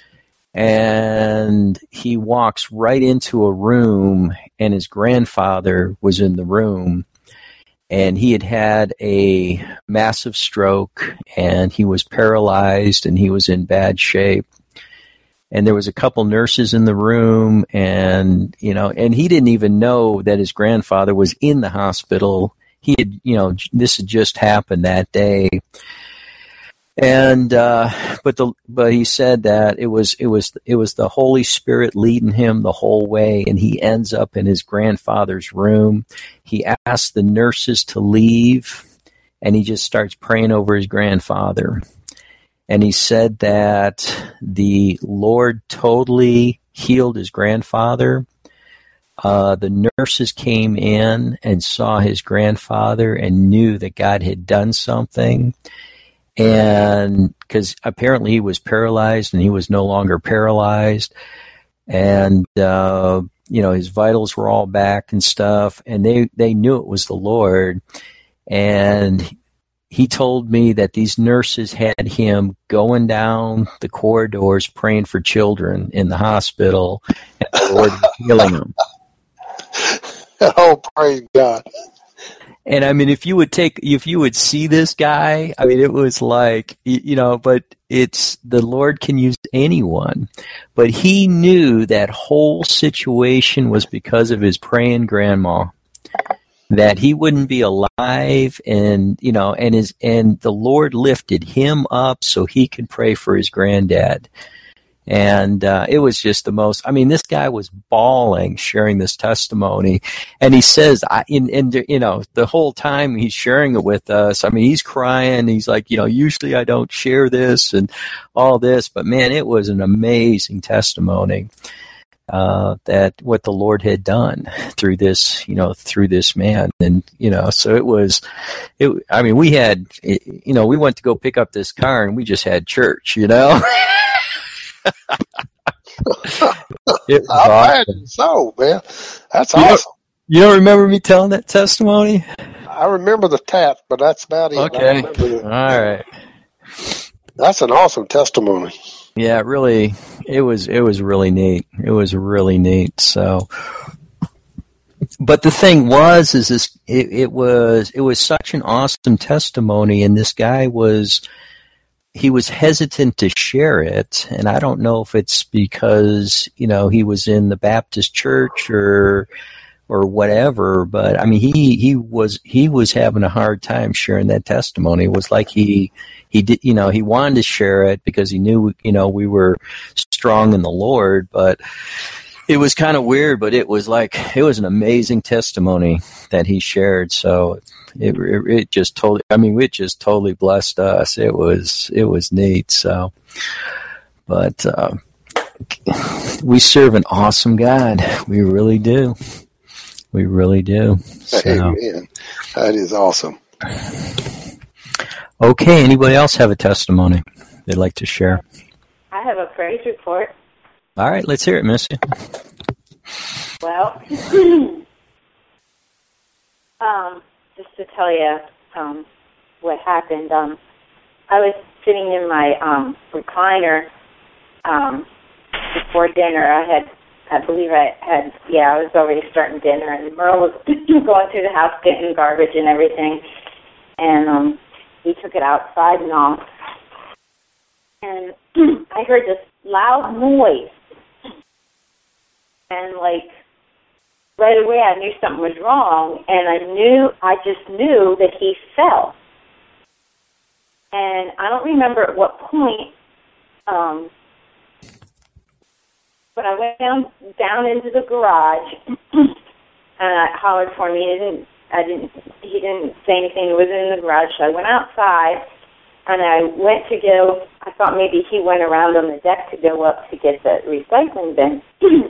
and he walks right into a room, and his grandfather was in the room, and he had a massive stroke, and he was paralyzed, and he was in bad shape. And there was a couple nurses in the room, and he didn't even know that his grandfather was in the hospital. He had, this had just happened that day. And but he said that it was the Holy Spirit leading him the whole way, and he ends up in his grandfather's room. He asked the nurses to leave, and he just starts praying over his grandfather. And he said that the Lord totally healed his grandfather. The nurses came in and saw his grandfather and knew that God had done something. And because apparently he was paralyzed, and he was no longer paralyzed. And, his vitals were all back and stuff. And they knew it was the Lord. And he told me that these nurses had him going down the corridors praying for children in the hospital, and the Lord was healing them. Oh, praise God. And I mean, if you would see this guy, I mean, it was like, but it's, the Lord can use anyone. But he knew that whole situation was because of his praying grandma, that he wouldn't be alive, and, and the Lord lifted him up so he could pray for his granddad. And it was just the most, I mean, this guy was bawling, sharing this testimony. And he says, the whole time he's sharing it with us, I mean, he's crying. He's like, usually I don't share this and all this. But, man, it was an amazing testimony that what the Lord had done through this, through this man. And, so we had, we went to go pick up this car and we just had church, I imagine so, man. That's awesome. You don't remember me telling that testimony? I remember the tap, but that's about it. Okay. All right. That's an awesome testimony. Yeah, really. It was really neat. It was really neat. So, but the thing was, it was such an awesome testimony, and this guy he was hesitant to share it, and I don't know if it's because, he was in the Baptist church or whatever, but I mean, he was having a hard time sharing that testimony. It was like he did, he wanted to share it because he knew, we were strong in the Lord, but it was kind of weird, but it was an amazing testimony that he shared. So it just totally blessed us. It was neat. So, but we serve an awesome God. We really do. We really do. So. Amen. That is awesome. Okay. Anybody else have a testimony they'd like to share? I have a praise report. All right. Let's hear it, Missy. Well, just to tell you what happened, I was sitting in my recliner before dinner. I was already starting dinner, and Merle was going through the house getting garbage and everything, and he took it outside and all. And I heard this loud noise, and right away I knew something was wrong, and I just knew that he fell. And I don't remember at what point, but I went down into the garage, and I hollered for him. He didn't say anything. He was in the garage, so I went outside, and I went to go. I thought maybe he went around on the deck to go up to get the recycling bin.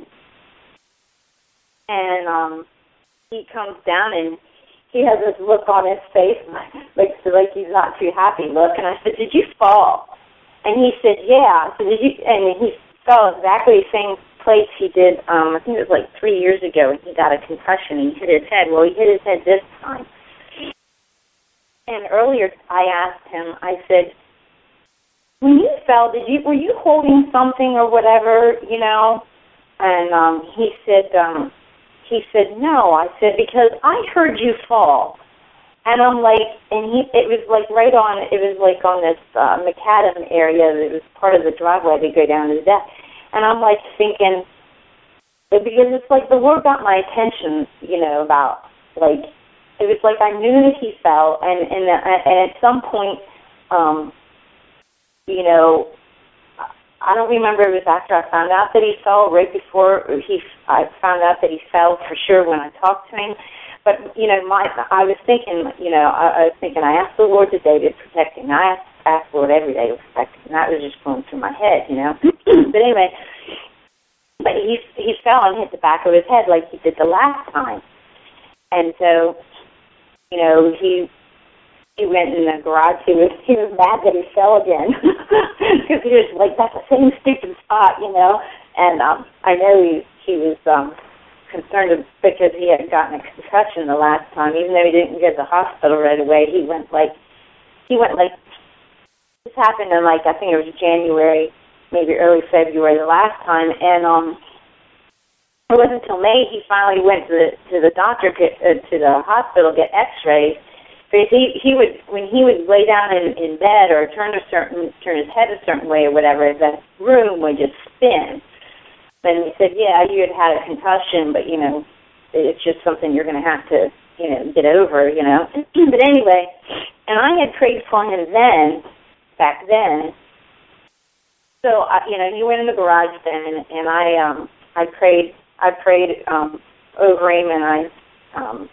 And he comes down, and he has this look on his face, like he's not too happy look. And I said, "Did you fall?" And he said, "Yeah." I said, "Did you?" And he fell exactly the same place he did. I think it was 3 years ago, and he got a concussion. He hit his head. Well, he hit his head this time. And earlier, I asked him. I said, "When you fell, were you holding something or whatever, And he said, "No." I said, "Because I heard you fall." And I'm it was right on, it was on this macadam area. It was part of the driveway to go down to the deck. And I'm thinking, because it's the Lord got my attention, about, it was I knew that he fell, and at some point, I don't remember, it was after I found out that he fell, right before I found out that he fell for sure when I talked to him. But, I was thinking, I asked the Lord today to protect him. I asked the Lord every day to protect him. And that was just going through my head, But anyway, but he fell and hit the back of his head like he did the last time. And so, he went in the garage. He was mad that he fell again because he was that's the same stupid spot, And I know he was concerned because he had gotten a concussion the last time. Even though he didn't go to the hospital right away, he went this happened in I think it was January, maybe early February the last time, and it wasn't until May he finally went to the doctor, to the hospital, get X-rays. Because he would, when he would lay down in bed or turn his head a certain way or whatever, the room would just spin. And he said, yeah, you had a concussion, but it's just something you're going to have to get over, But anyway, and I had prayed for him back then. So he went in the garage then, and I prayed over him, and I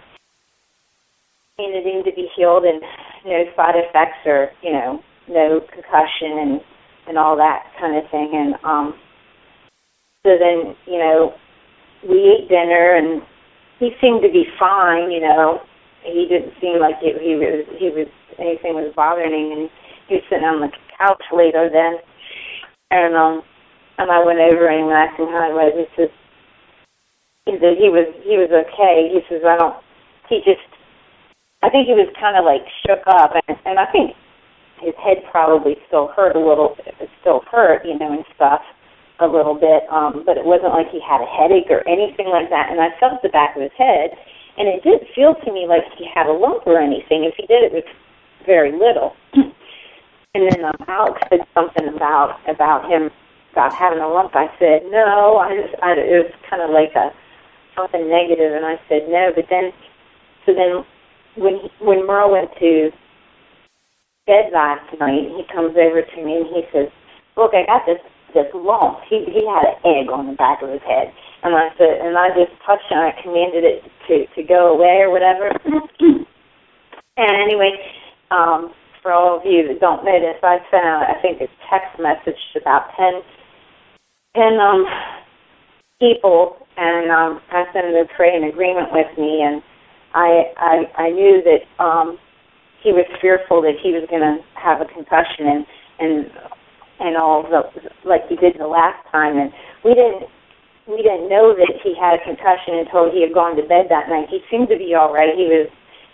needed him to be healed and no side effects or no concussion and all that kind of thing. And so then we ate dinner, and he seemed to be fine. He didn't seem like he was anything was bothering him, and he was sitting on the couch later then. And I went over and asked him how he was. He said he was okay. He says I think he was kind of like shook up, and I think his head probably still hurt a little. It still hurt, and stuff a little bit. But it wasn't like he had a headache or anything like that. And I felt the back of his head, and it didn't feel to me like he had a lump or anything. If he did, it was very little. And then Alex said something about him about having a lump. I said no. It was kind of like something negative, and I said no. But then, when Merle went to bed last night, he comes over to me and he says, "Look, I got this lump." He had an egg on the back of his head, and I said, and I just touched it and I commanded it to go away or whatever. And anyway, for all of you that don't know this, I sent out, I think, a text message to about 10 people, and asked them to pray in agreement with me. And I knew that he was fearful that he was going to have a concussion and all like he did the last time. And we didn't know that he had a concussion until he had gone to bed that night. He seemed to be all right. He was,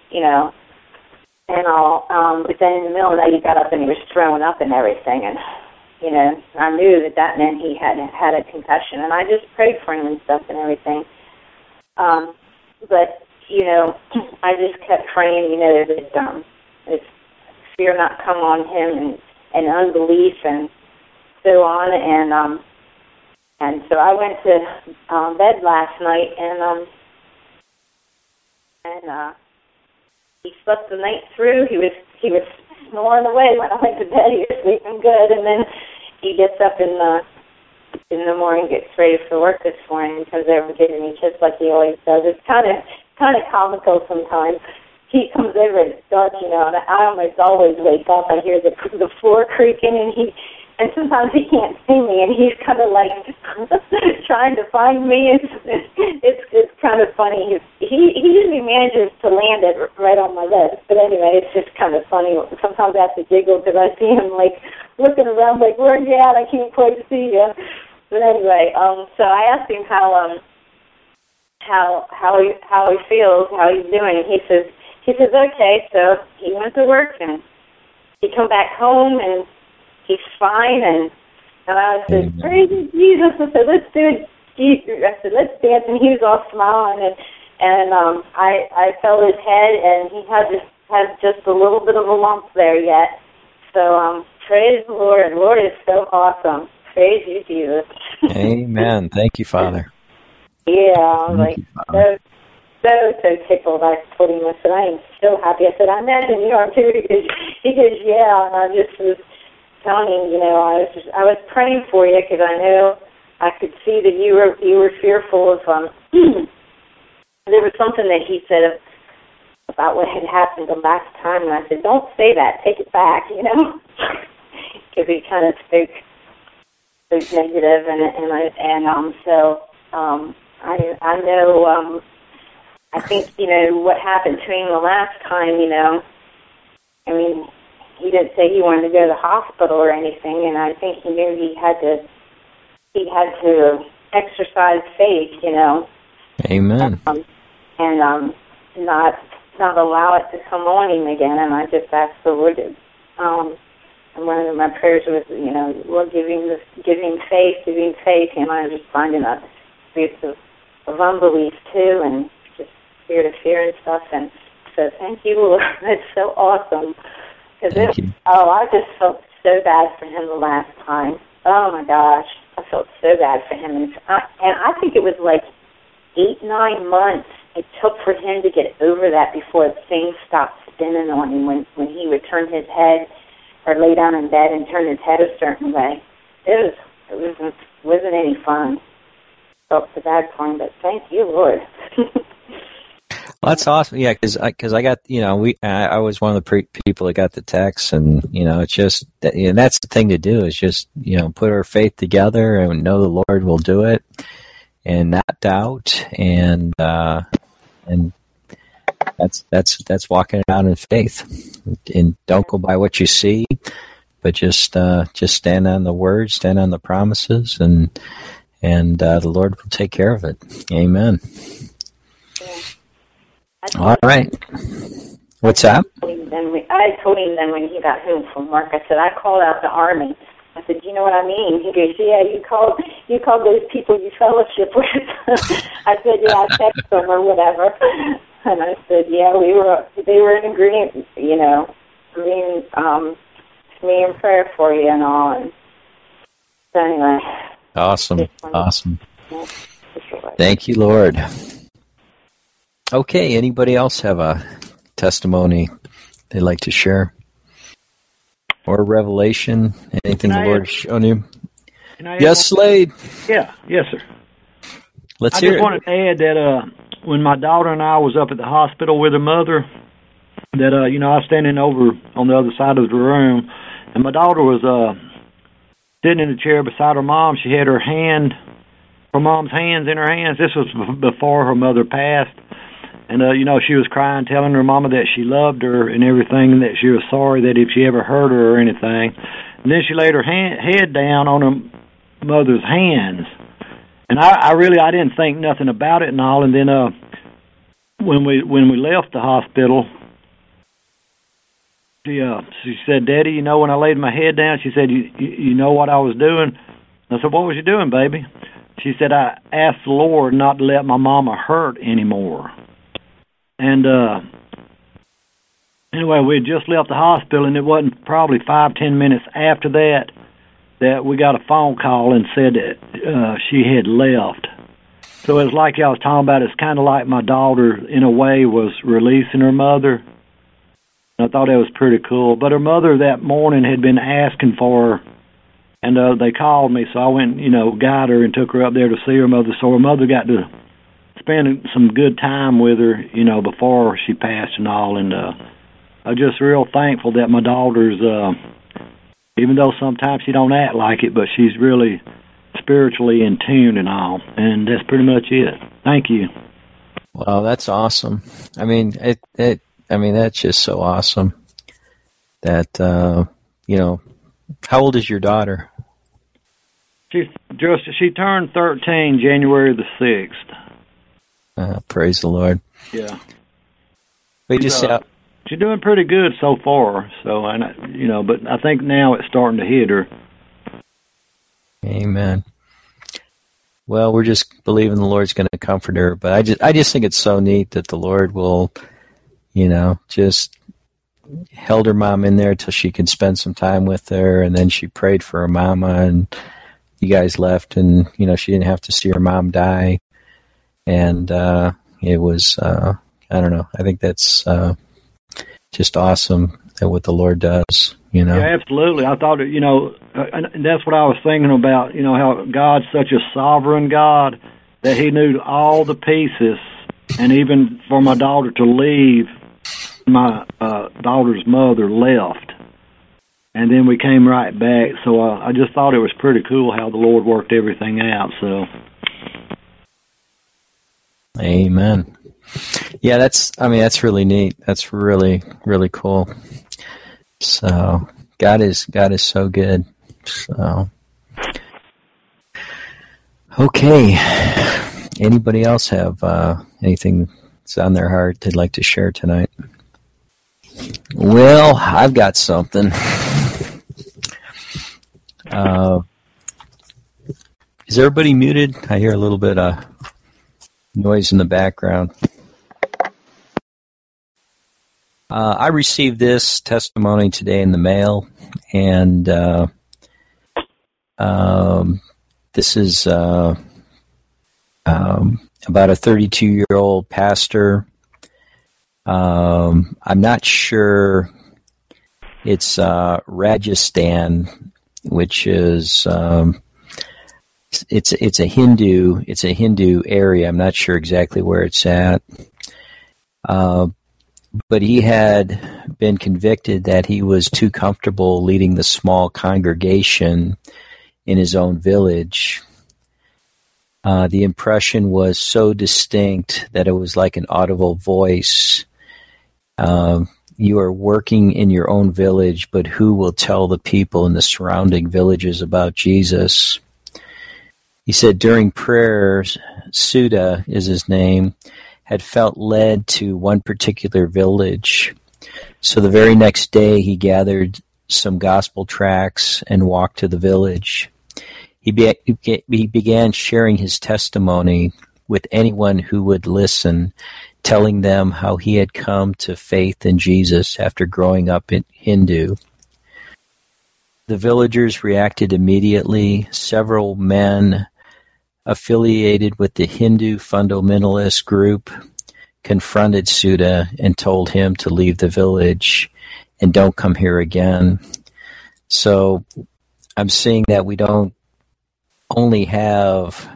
and all. But then in the middle of the night, he got up and he was throwing up and everything. And I knew that meant he had a concussion. And I just prayed for him and stuff and everything. But I just kept praying, that it's fear not come on him and unbelief and so on. And so I went to bed last night, and he slept the night through. He was snoring away when I went to bed. He was sleeping good, and then he gets up in the morning, gets ready for work this morning, and comes over and gives me just like he always does. It's kind of comical sometimes. He comes over and it's dark, and I almost always wake up. I hear the floor creaking, and sometimes he can't see me, and he's kind of like trying to find me. It's kind of funny. He usually manages to land it right on my list, but anyway, it's just kind of funny. Sometimes I have to giggle because I see him like looking around, like, where are you at? I can't quite see you. But anyway, so I asked him how he feels, how he's doing. He says okay. So he went to work, and he come back home, and he's fine. And I said, praise Jesus. I said, let's do it. I said, let's dance. And he was all smiling, and I felt his head, and he has just a little bit of a lump there yet. So praise the Lord. The Lord is so awesome. Praise you, Jesus. Amen. Thank you, Father. Yeah, I was like so tickled. I told him, I said, I am so happy. I said, I imagine you are too. He goes, yeah. And I just was telling him, I was praying for you because I know I could see that you were fearful of. There was something that he said about what had happened the last time, and I said, don't say that. Take it back, because he kind of spoke negative, so I know. I think what happened to him the last time. I mean, he didn't say he wanted to go to the hospital or anything, and I think he knew he had to exercise faith. Amen. And not allow it to come on him again. And I just asked the Lord. And one of my prayers was, Lord, giving faith, and I was just finding a spirits of unbelief too, and just spirit of fear and stuff. And so thank you, Lord. It's so awesome. I just felt so bad for him the last time. Oh my gosh, I felt so bad for him, and I think it was like 8-9 months it took for him to get over that before things stopped spinning on him when he would turn his head or lay down in bed and turn his head a certain way. It wasn't any fun. Felt so bad for him, but thank you, Lord. Well, that's awesome. Yeah, because I got, I was one of the people that got the text, and it's just and that's the thing to do is just put our faith together and know the Lord will do it, and not doubt, and that's walking it out in faith, and don't go by what you see, but just stand on the word, stand on the promises, and the Lord will take care of it. Amen. All right. What's that? I told him then when he got home from work, I said, I called out the Army. I said, you know what I mean? He goes, yeah, you called those people you fellowship with. I said, yeah, I texted them or whatever. And I said, yeah, they were in agreement, me in prayer for you and all. And so anyway. Awesome. Thank you, Lord. Okay, anybody else have a testimony they'd like to share? Or a revelation? Anything the Lord has shown you? Yes, Slade. Yeah, yes, sir. Let's hear it. I just wanted to add that when my daughter and I was up at the hospital with her mother, that, I was standing over on the other side of the room, and my daughter was sitting in the chair beside her mom. She had her mom's hands in her hands. This was before her mother passed. And, she was crying, telling her mama that she loved her and everything, and that she was sorry that if she ever hurt her or anything. And then she laid her head down on her mother's hands. And I didn't think nothing about it and all. And then when we left the hospital, she said, Daddy, when I laid my head down, she said, you know what I was doing? I said, what was you doing, baby? She said, I asked the Lord not to let my mama hurt anymore. And anyway, we had just left the hospital, and it wasn't probably 5-10 minutes after that we got a phone call and said that she had left. So it's like I was talking about, it's kind of like my daughter, in a way, was releasing her mother. I thought that was pretty cool. But her mother that morning had been asking for her, and they called me, so I went, got her and took her up there to see her mother. So her mother got to spend some good time with her, before she passed and all. And I'm just real thankful that my daughter's, even though sometimes she don't act like it, but she's really spiritually in tune and all. And that's pretty much it. Thank you. Well, that's awesome. I mean, that's just so awesome that, how old is your daughter? She turned 13 January the 6th. Praise the Lord. Yeah. She's doing pretty good so far. So, but I think now it's starting to hit her. Amen. Well, we're just believing the Lord's going to comfort her. But I just think it's so neat that the Lord will, just held her mom in there till she could spend some time with her, and then she prayed for her mama, and you guys left, and she didn't have to see her mom die. And it was, I don't know, I think that's just awesome at what the Lord does, Yeah, absolutely. I thought, and that's what I was thinking about, how God's such a sovereign God that he knew all the pieces, and even for my daughter to leave, my daughter's mother left. And then we came right back, so I just thought it was pretty cool how the Lord worked everything out, so... Amen. Yeah, that's really neat. That's really, really cool. So God is so good. So okay. Anybody else have anything that's on their heart they'd like to share tonight? Well, I've got something. Is Is everybody muted? I hear a little bit of noise in the background. I received this testimony today in the mail, and this is about a 32-year-old pastor. I'm not sure. It's Rajasthan, which is it's a Hindu area. I'm not sure exactly where it's at. But he had been convicted that he was too comfortable leading the small congregation in his own village. The impression was so distinct that it was like an audible voice. You are working in your own village, but who will tell the people in the surrounding villages about Jesus? He said during prayers, Suda is his name, had felt led to one particular village. So the very next day he gathered some gospel tracts and walked to the village. He began sharing his testimony with anyone who would listen, telling them how he had come to faith in Jesus after growing up in Hindu. The villagers reacted immediately. Several men affiliated with the Hindu fundamentalist group confronted Suda and told him to leave the village and don't come here again. So I'm seeing that we don't only have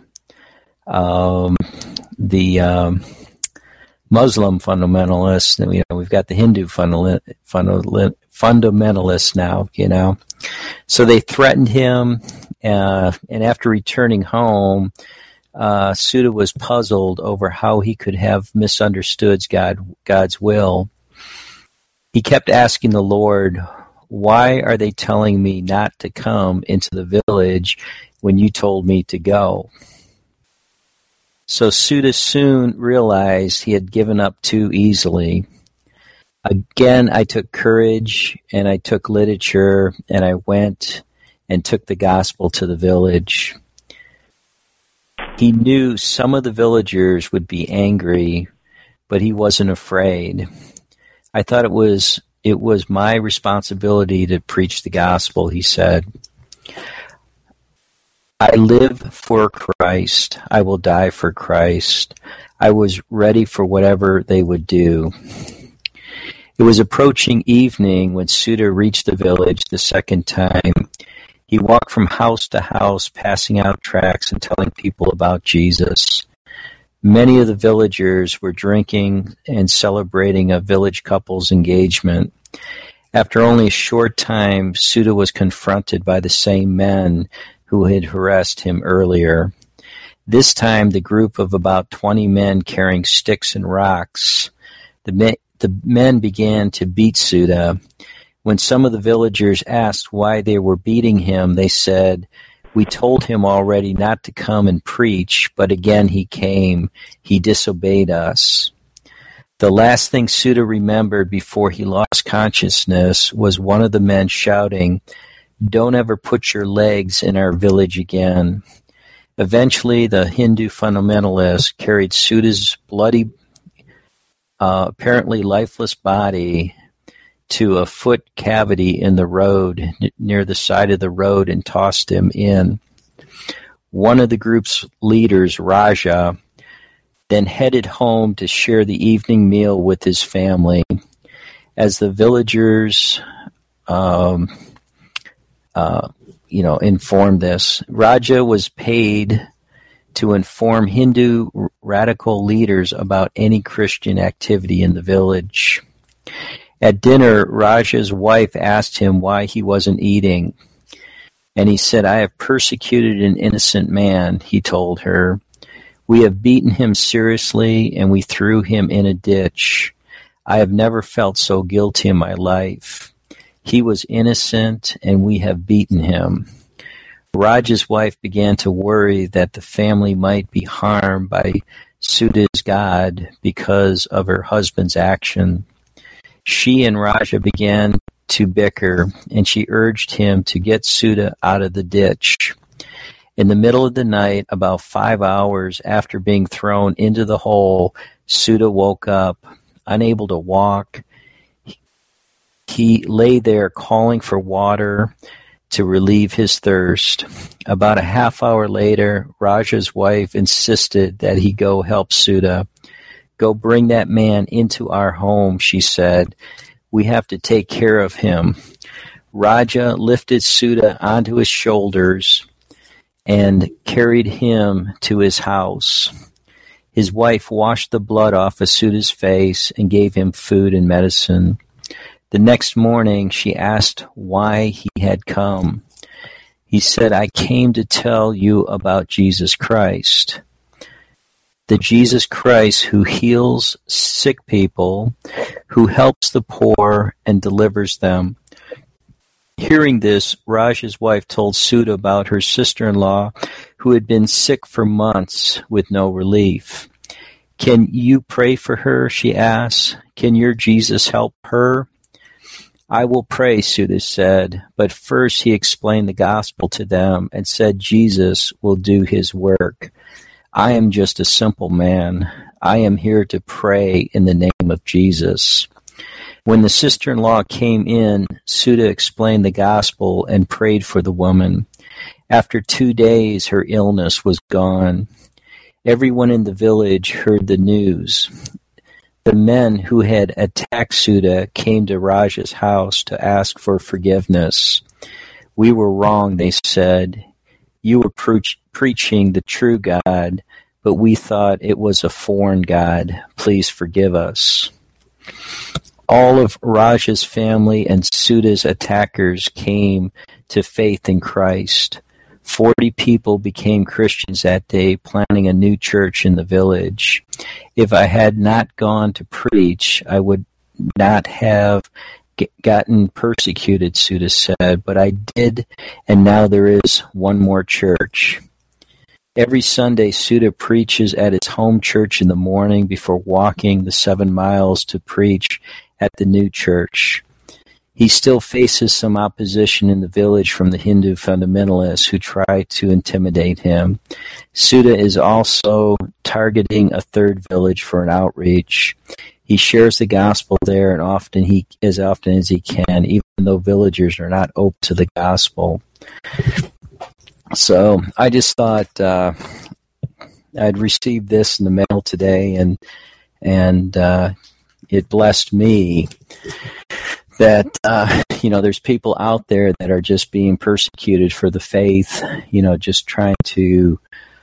the Muslim fundamentalists, we've got the Hindu fundamentalists now, So they threatened him, and after returning home, Suda was puzzled over how he could have misunderstood God's will. He kept asking the Lord, why are they telling me not to come into the village when you told me to go? So Suda soon realized he had given up too easily. Again, I took courage, and I took literature, and I went and took the gospel to the village. He knew some of the villagers would be angry, but he wasn't afraid. I thought it was my responsibility to preach the gospel, he said. I live for Christ. I will die for Christ. I was ready for whatever they would do. It was approaching evening when Suda reached the village the second time. He walked from house to house, passing out tracts and telling people about Jesus. Many of the villagers were drinking and celebrating a village couple's engagement. After only a short time, Suda was confronted by the same men who had harassed him earlier. This time, the group of about 20 men carrying sticks and rocks. The men began to beat Suda. When some of the villagers asked why they were beating him, they said, "We told him already not to come and preach, but again he came. He disobeyed us." The last thing Suda remembered before he lost consciousness was one of the men shouting, "Don't ever put your legs in our village again." Eventually, the Hindu fundamentalists carried Suda's bloody, apparently lifeless body to a foot cavity in the road, near the side of the road, and tossed him in. One of the group's leaders, Raja, then headed home to share the evening meal with his family. As the villagers informed this, Raja was paid to inform Hindu radical leaders about any Christian activity in the village. At dinner, Raja's wife asked him why he wasn't eating, and he said, "I have persecuted an innocent man," he told her. "We have beaten him seriously, and we threw him in a ditch. I have never felt so guilty in my life. He was innocent, and we have beaten him." Raja's wife began to worry that the family might be harmed by Suda's God because of her husband's action. She and Raja began to bicker, and she urged him to get Suda out of the ditch. In the middle of the night, about 5 hours after being thrown into the hole, Suda woke up, unable to walk. He lay there calling for water to relieve his thirst. About a half hour later, Raja's wife insisted that he go help Suda. "Go bring that man into our home," she said. "We have to take care of him." Raja lifted Suda onto his shoulders and carried him to his house. His wife washed the blood off of Suda's face and gave him food and medicine. The next morning, she asked why he had come. He said, "I came to tell you about Jesus Christ." The Jesus Christ who heals sick people, who helps the poor and delivers them. Hearing this, Raja's wife told Suda about her sister-in-law who had been sick for months with no relief. "Can you pray for her?" she asked. "Can your Jesus help her?" "I will pray," Suda said, but first he explained the gospel to them and said Jesus will do his work. "I am just a simple man. I am here to pray in the name of Jesus." When the sister-in-law came in, Suda explained the gospel and prayed for the woman. After 2 days, her illness was gone. Everyone in the village heard the news. The men who had attacked Suda came to Raja's house to ask for forgiveness. "We were wrong," they said. "You were preaching the true God, but we thought it was a foreign God. Please forgive us." All of Raja's family and Suda's attackers came to faith in Christ. 40 people became Christians that day, planting a new church in the village. "If I had not gone to preach, I would not have gotten persecuted," Suda said, "but I did, and now there is one more church." Every Sunday, Suda preaches at his home church in the morning before walking the 7 miles to preach at the new church. He still faces some opposition in the village from the Hindu fundamentalists who try to intimidate him. Suda is also targeting a third village for an outreach. He shares the gospel there as often as he can, even though villagers are not open to the gospel. So I just thought I'd received this in the mail today, and it blessed me that there's people out there that are just being persecuted for the faith, just trying to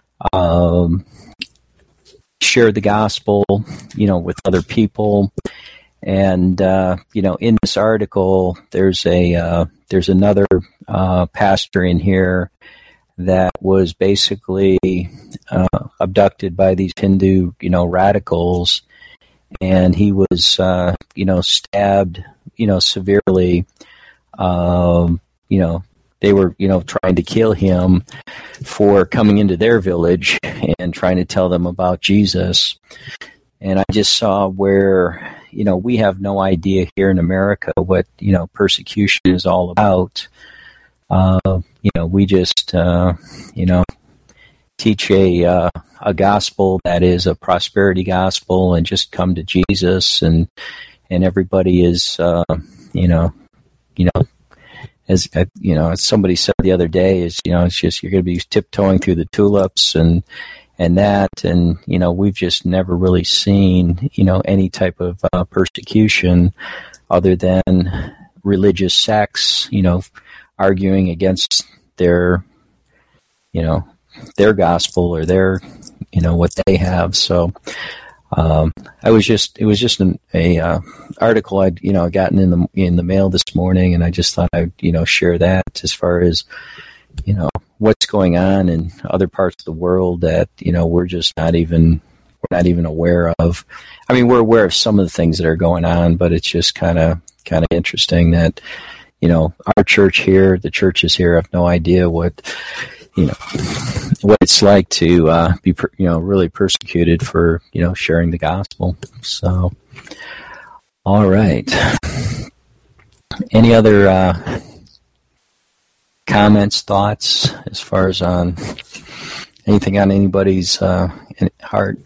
share the gospel, with other people. And in this article, there's another pastor in here that was basically abducted by these Hindu, radicals, and he was, stabbed, severely. They were, trying to kill him for coming into their village and trying to tell them about Jesus. And I just saw where, we have no idea here in America what, persecution is all about. We just, teach a gospel that is a prosperity gospel and just come to Jesus, and everybody is, as somebody said the other day, it's just you're going to be tiptoeing through the tulips and that, and we've just never really seen any type of persecution other than religious sects arguing against their gospel or their what they have. So it was just an article I'd gotten in the mail this morning, and I just thought I'd share that as far as what's going on in other parts of the world that we're not even aware of. I mean, we're aware of some of the things that are going on, but it's just kind of interesting that our church here, the churches here, have no idea what it's like to be really persecuted for sharing the gospel. So, all right. Any other comments, thoughts, as far as on anything on anybody's heart?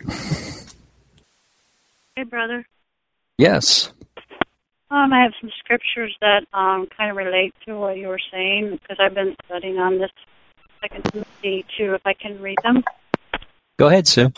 Hey, brother. Yes. I have some scriptures that kind of relate to what you were saying, because I've been studying on this 2 Timothy 2, if I can read them. Go ahead, Sue.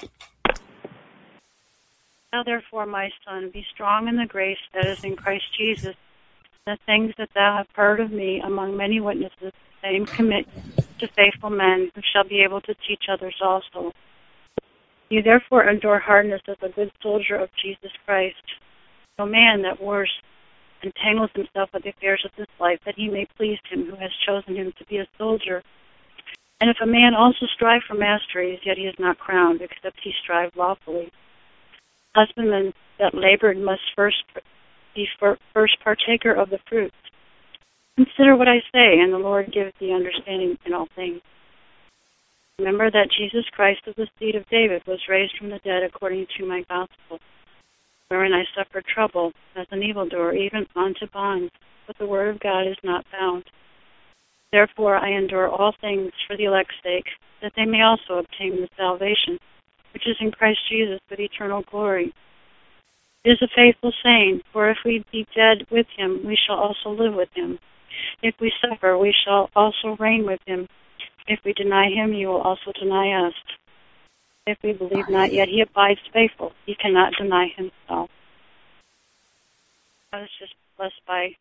Now, therefore, my son, be strong in the grace that is in Christ Jesus. The things that thou hast heard of me among many witnesses, the same commit to faithful men who shall be able to teach others also. You therefore endure hardness as a good soldier of Jesus Christ. No man that wars entangles himself with the affairs of this life, that he may please him who has chosen him to be a soldier. And if a man also strive for masteries, yet he is not crowned, except he strive lawfully. Husbandmen that labored must be first partaker of the fruits. Consider what I say, and the Lord give thee understanding in all things. Remember that Jesus Christ of the seed of David was raised from the dead according to my gospel, wherein I suffered trouble as an evildoer, even unto bonds, but the word of God is not bound. Therefore I endure all things for the elect's sake, that they may also obtain the salvation, which is in Christ Jesus with eternal glory. It is a faithful saying, for if we be dead with him, we shall also live with him. If we suffer, we shall also reign with him. If we deny him, he will also deny us. If we believe not, yet he abides faithful. He cannot deny himself. I was just blessed by,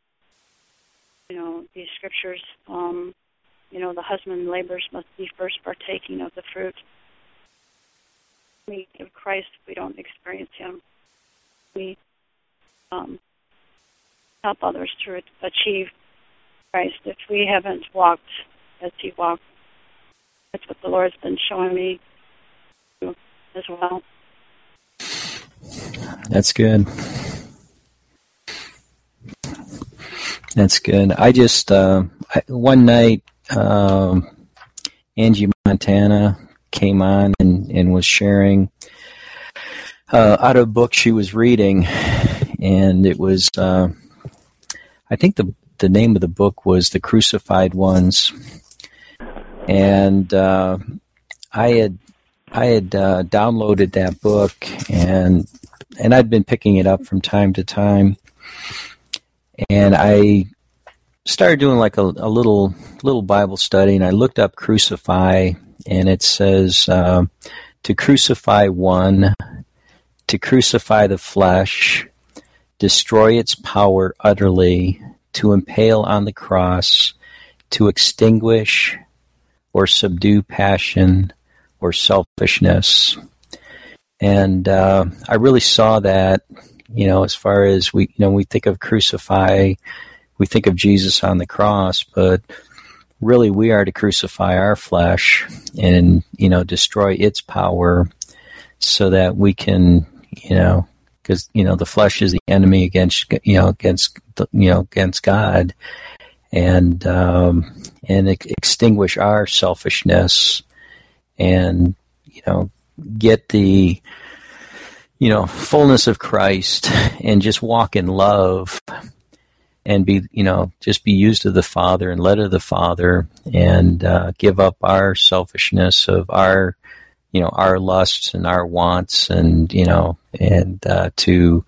these scriptures. The husband labors must be first partaking of the fruit. We of Christ, we don't experience him. We help others to achieve Christ if we haven't walked as he walked. That's what the Lord's been showing me as well. That's good. That's good. I just, one night, Angie Montana came on and was sharing out of a book she was reading, and it was, I think the name of the book was The Crucified Ones, and I had downloaded that book, and I'd been picking it up from time to time, and I started doing like a little Bible study, and I looked up crucify, and it says to crucify one, to crucify the flesh, destroy its power utterly, to impale on the cross, to extinguish or subdue passion or selfishness. And I really saw that, as far as we think of crucify, we think of Jesus on the cross, but really we are to crucify our flesh and, destroy its power so that we can, because, the flesh is the enemy against God, and extinguish our selfishness and, get the, fullness of Christ and just walk in love and be, just be used of the Father and led of the Father, and give up our selfishness of our, our lusts and our wants, and, to,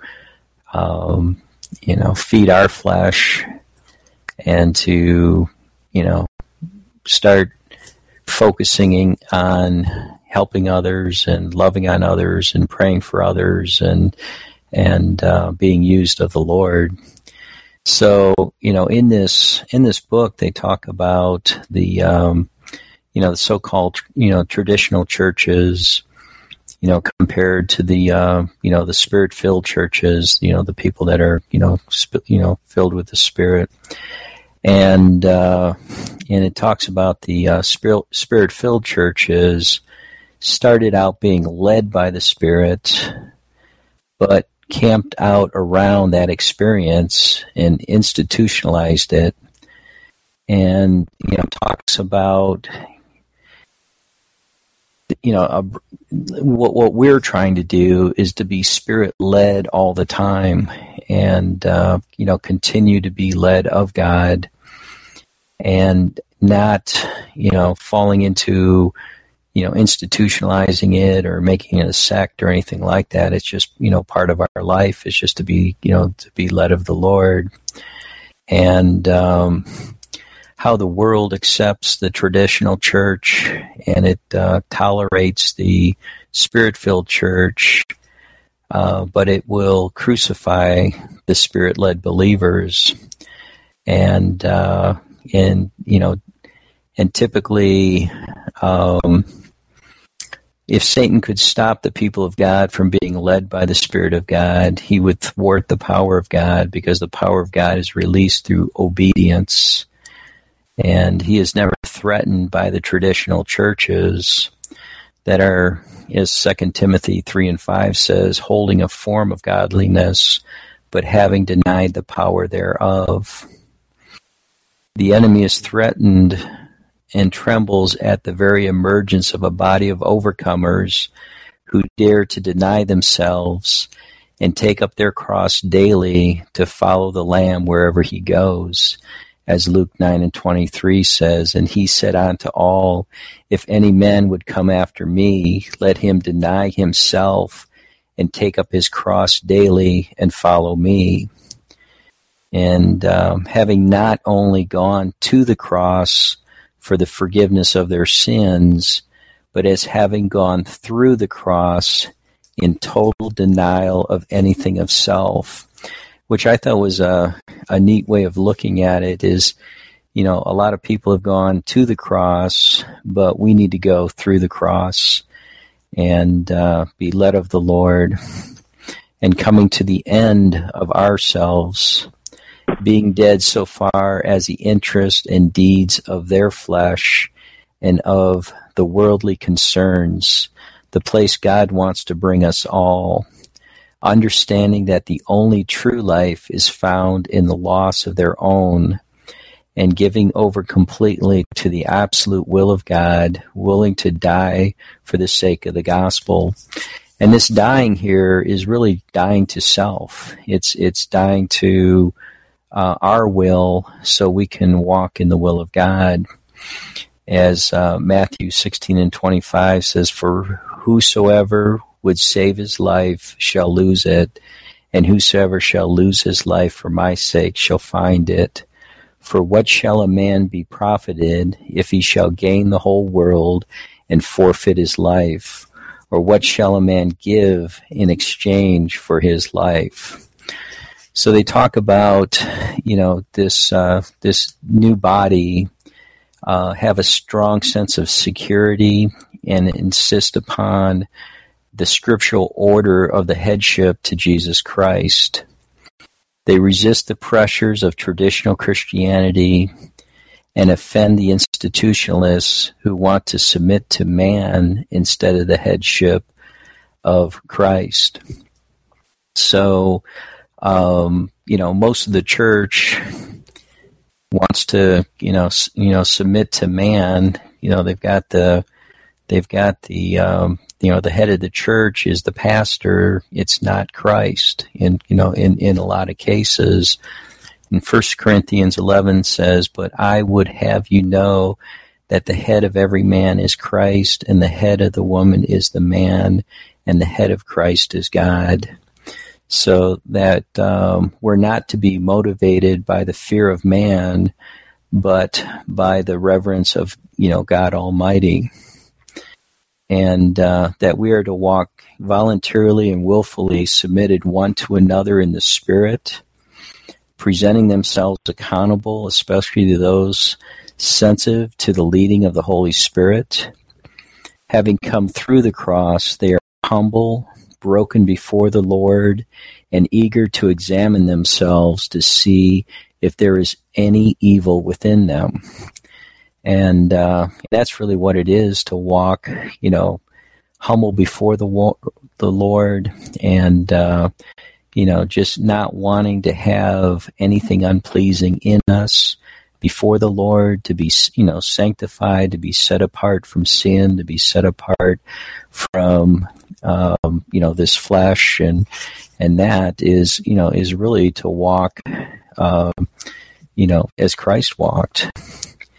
feed our flesh, and to, start focusing on helping others and loving on others and praying for others and being used of the Lord. So, in this book, they talk about the, the so-called, traditional churches, compared to the, the Spirit-filled churches, the people that are, filled with the Spirit. And it talks about the Spirit-filled churches started out being led by the Spirit, but camped out around that experience and institutionalized it. And, talks about, what we're trying to do is to be Spirit-led all the time and, continue to be led of God. And not, falling into, institutionalizing it or making it a sect or anything like that. It's just, part of our life is just to be, to be led of the Lord. And how the world accepts the traditional church and it tolerates the Spirit-filled church, but it will crucify the Spirit-led believers. And typically, if Satan could stop the people of God from being led by the Spirit of God, he would thwart the power of God, because the power of God is released through obedience. And he is never threatened by the traditional churches that are, as 2 Timothy 3:5 says, holding a form of godliness, but having denied the power thereof. The enemy is threatened and trembles at the very emergence of a body of overcomers who dare to deny themselves and take up their cross daily to follow the Lamb wherever he goes. As Luke 9:23 says, and he said unto all, if any man would come after me, let him deny himself and take up his cross daily and follow me. And having not only gone to the cross for the forgiveness of their sins, but as having gone through the cross in total denial of anything of self, which I thought was a neat way of looking at it. Is, a lot of people have gone to the cross, but we need to go through the cross and be led of the Lord, and coming to the end of ourselves, being dead so far as the interest and deeds of their flesh and of the worldly concerns, the place God wants to bring us all, understanding that the only true life is found in the loss of their own, and giving over completely to the absolute will of God, willing to die for the sake of the gospel. And this dying here is really dying to self. It's dying to our will so we can walk in the will of God. As Matthew 16:25 says, for whosoever would save his life shall lose it, and whosoever shall lose his life for my sake shall find it. For what shall a man be profited if he shall gain the whole world and forfeit his life? Or what shall a man give in exchange for his life? So they talk about, this new body have a strong sense of security and insist upon the scriptural order of the headship to Jesus Christ. They resist the pressures of traditional Christianity and offend the institutionalists who want to submit to man instead of the headship of Christ. So, most of the church wants to, submit to man. They've got the head of the church is the pastor. It's not Christ in a lot of cases. And 1 Corinthians 11 says, but I would have you know that the head of every man is Christ, and the head of the woman is the man, and the head of Christ is God. So that we're not to be motivated by the fear of man, but by the reverence of, God Almighty. And that we are to walk voluntarily and willfully submitted one to another in the Spirit, presenting themselves accountable, especially to those sensitive to the leading of the Holy Spirit. Having come through the cross, they are humble, broken before the Lord, and eager to examine themselves to see if there is any evil within them. And that's really what it is to walk, humble before the Lord, and just not wanting to have anything unpleasing in us before the Lord, to be, sanctified, to be set apart from sin, to be set apart from, this flesh, and that is, is really to walk, as Christ walked.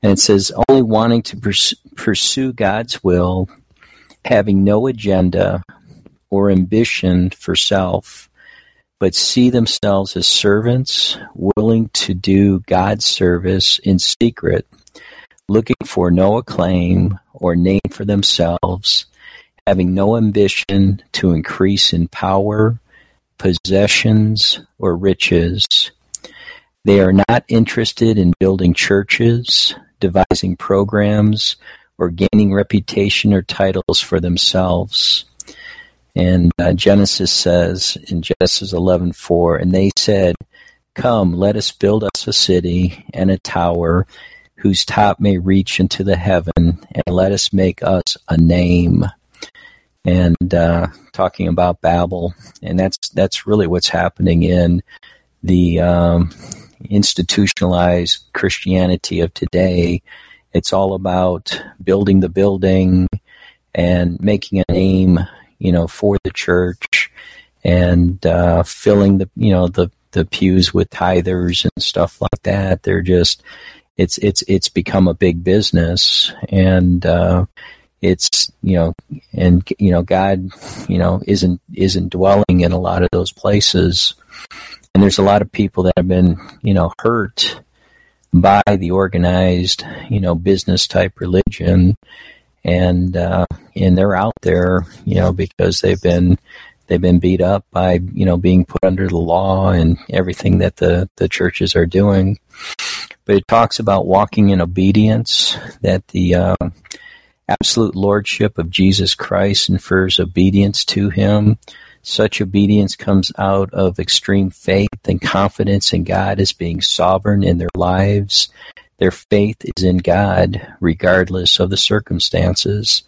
And it says, only wanting to pursue God's will, having no agenda or ambition for self, but see themselves as servants, willing to do God's service in secret, looking for no acclaim or name for themselves, having no ambition to increase in power, possessions, or riches. They are not interested in building churches, devising programs, or gaining reputation or titles for themselves. And Genesis says in Genesis 11:4, and they said, "Come, let us build us a city and a tower whose top may reach into the heaven, and let us make us a name." And talking about Babel, and that's really what's happening in the institutionalized Christianity of today. It's all about building the building and making a name, for the church, and filling the pews with tithers and stuff like that. They're just it's become a big business, and it's God isn't dwelling in a lot of those places, and there's a lot of people that have been hurt by the organized business type religion, and they're out there because they've been beat up by being put under the law and everything that the churches are doing. But it talks about walking in obedience, that the absolute lordship of Jesus Christ infers obedience to him. Such obedience comes out of extreme faith and confidence in God as being sovereign in their lives. Their faith is in God regardless of the circumstances.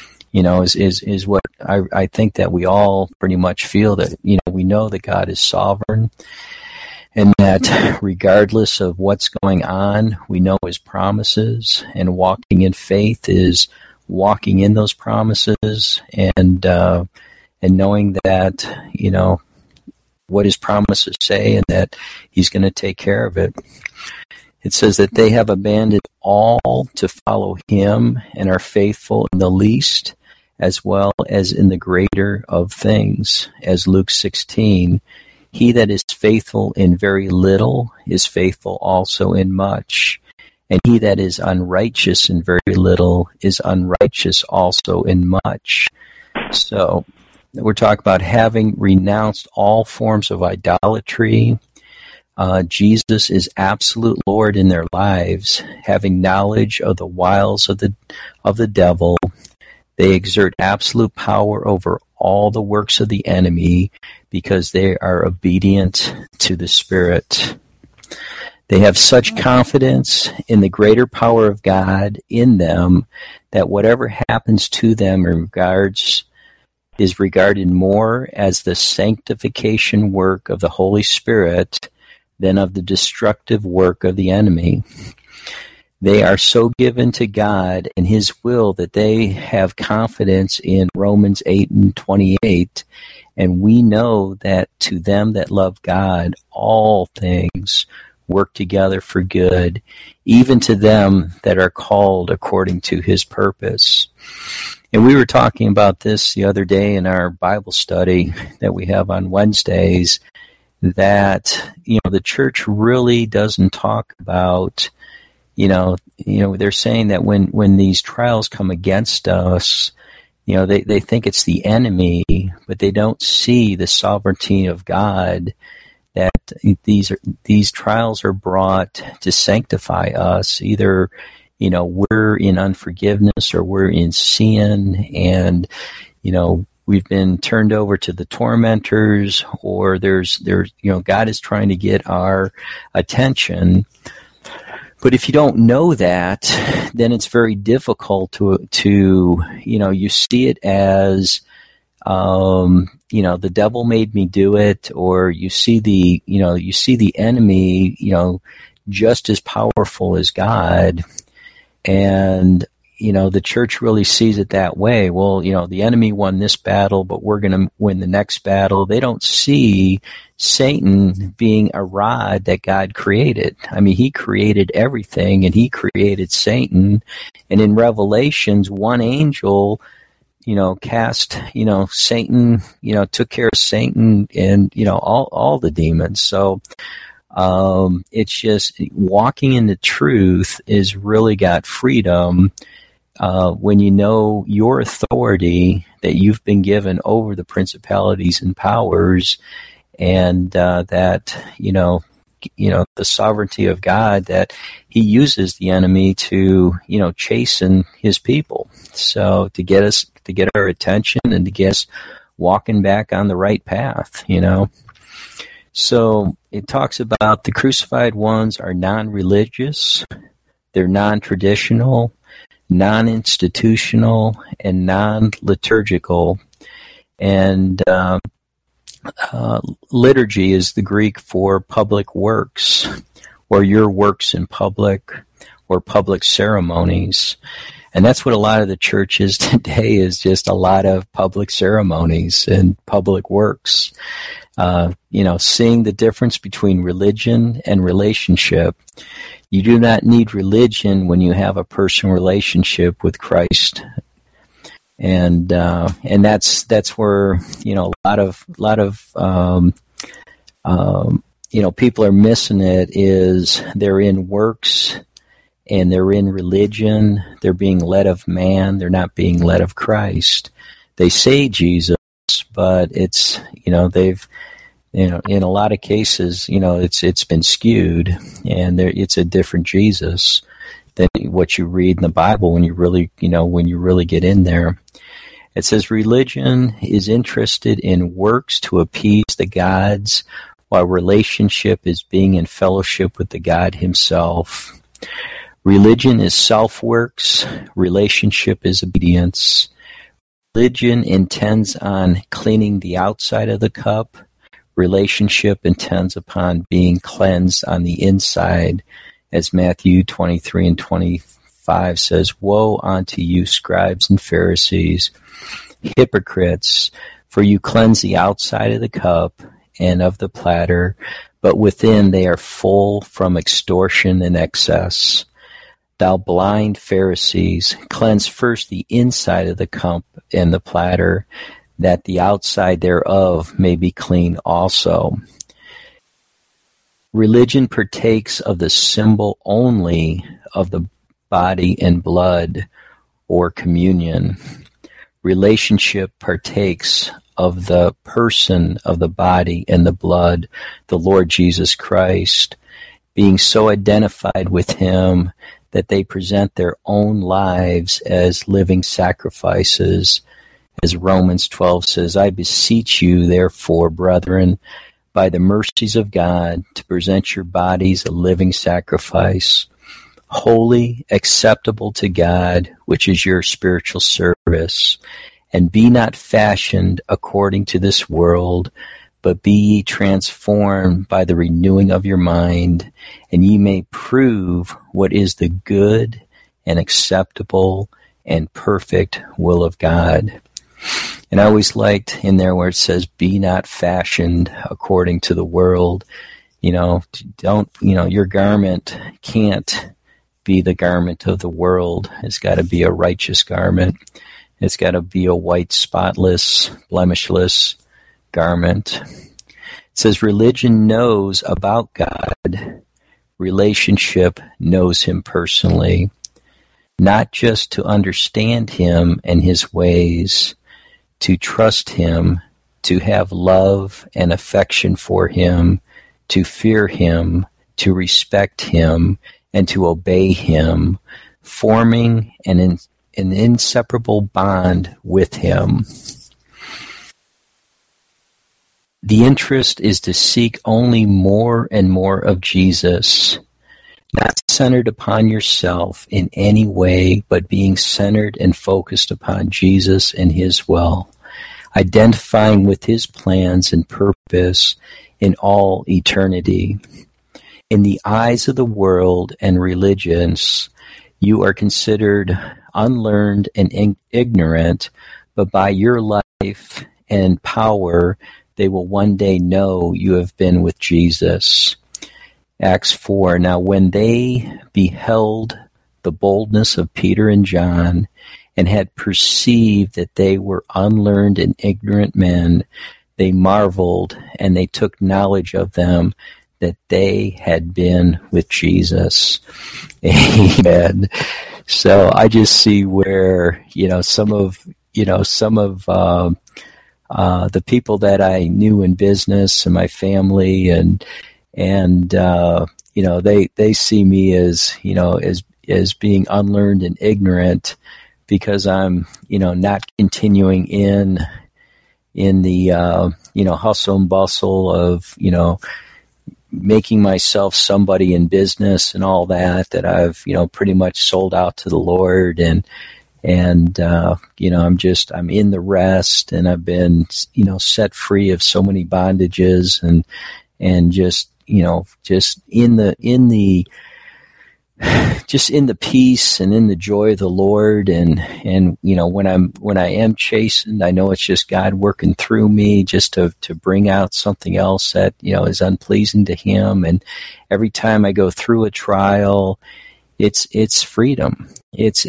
Is what I think that we all pretty much feel, that we know that God is sovereign, and that regardless of what's going on, we know his promises, and walking in faith is walking in those promises, and knowing that what his promises say, and that he's going to take care of it. It says that they have abandoned all to follow him and are faithful in the least as well as in the greater of things. As Luke 16, he that is faithful in very little is faithful also in much, and he that is unrighteous in very little is unrighteous also in much. So we're talking about having renounced all forms of idolatry. Jesus is absolute Lord in their lives, having knowledge of the wiles of the devil. They exert absolute power over all the works of the enemy because they are obedient to the Spirit. They have such confidence in the greater power of God in them that whatever happens to them is regarded more as the sanctification work of the Holy Spirit than of the destructive work of the enemy. They are so given to God and his will that they have confidence in Romans 8:28, and we know that to them that love God, all things work together for good, even to them that are called according to his purpose. And we were talking about this the other day in our Bible study that we have on Wednesdays, that the church really doesn't talk about they're saying that when these trials come against us, they think it's the enemy, but they don't see the sovereignty of God, that these trials are brought to sanctify us. Either we're in unforgiveness or we're in sin, and we've been turned over to the tormentors, or there's God is trying to get our attention. But if you don't know that, then it's very difficult to you see it as the devil made me do it, or you see the enemy just as powerful as God. And the church really sees it that way. Well, the enemy won this battle, but we're going to win the next battle. They don't see Satan being a rod that God created. I mean, he created everything, and he created Satan. And in Revelations, one angel, cast, Satan, took care of Satan and, all the demons. So, it's just walking in the truth is really got freedom when you know your authority that you've been given over the principalities and powers, and that the sovereignty of God, that He uses the enemy to chasten His people, so to get our attention and to get us walking back on the right path. So it talks about the crucified ones are non-religious, they're non-traditional, non-institutional, and non-liturgical. And liturgy is the Greek for public works, or your works in public, or public ceremonies. And that's what a lot of the church is today, is just a lot of public ceremonies and public works. Seeing the difference between religion and relationship. You do not need religion when you have a personal relationship with Christ, and that's where a lot of people are missing it. Is they're in works and they're in religion. They're being led of man. They're not being led of Christ. They say Jesus, but it's they've. In a lot of cases, it's been skewed, and it's a different Jesus than what you read in the Bible when you really get in there. It says religion is interested in works to appease the gods, while relationship is being in fellowship with the God Himself. Religion is self-works. Relationship is obedience. Religion intends on cleaning the outside of the cup. Relationship intends upon being cleansed on the inside, as Matthew 23 and 25 says, "Woe unto you, scribes and Pharisees, hypocrites, for you cleanse the outside of the cup and of the platter, but within they are full from extortion and excess. Thou blind Pharisees, cleanse first the inside of the cup and the platter, that the outside thereof may be clean also." Religion partakes of the symbol only of the body and blood, or communion. Relationship partakes of the person of the body and the blood, the Lord Jesus Christ, being so identified with Him that they present their own lives as living sacrifices. As Romans 12 says, "I beseech you, therefore, brethren, by the mercies of God, to present your bodies a living sacrifice, holy, acceptable to God, which is your spiritual service. And be not fashioned according to this world, but be ye transformed by the renewing of your mind, and ye may prove what is the good and acceptable and perfect will of God." And I always liked in there where it says, "Be not fashioned according to the world." Your garment can't be the garment of the world. It's got to be a righteous garment. It's got to be a white, spotless, blemishless garment. It says, religion knows about God. Relationship knows Him personally. Not just to understand Him and His ways, to trust Him, to have love and affection for Him, to fear Him, to respect Him, and to obey Him, forming an inseparable bond with Him. The interest is to seek only more and more of Jesus, not centered upon yourself in any way, but being centered and focused upon Jesus and His will, identifying with His plans and purpose in all eternity. In the eyes of the world and religions, you are considered unlearned and ignorant, but by your life and power, they will one day know you have been with Jesus. Acts 4, now when they beheld the boldness of Peter and John, and had perceived that they were unlearned and ignorant men, they marveled, and they took knowledge of them that they had been with Jesus. Amen. So I just see where, some of the people that I knew in business and my family and they see me as being unlearned and ignorant, because I'm, not continuing in the, hustle and bustle of, making myself somebody in business and all that I've, pretty much sold out to the Lord. And I'm in the rest, and I've been, set free of so many bondages and just in the peace and in the joy of the Lord, and when I am chastened, I know it's just God working through me just to bring out something else that is unpleasing to Him. And every time I go through a trial, it's freedom. It's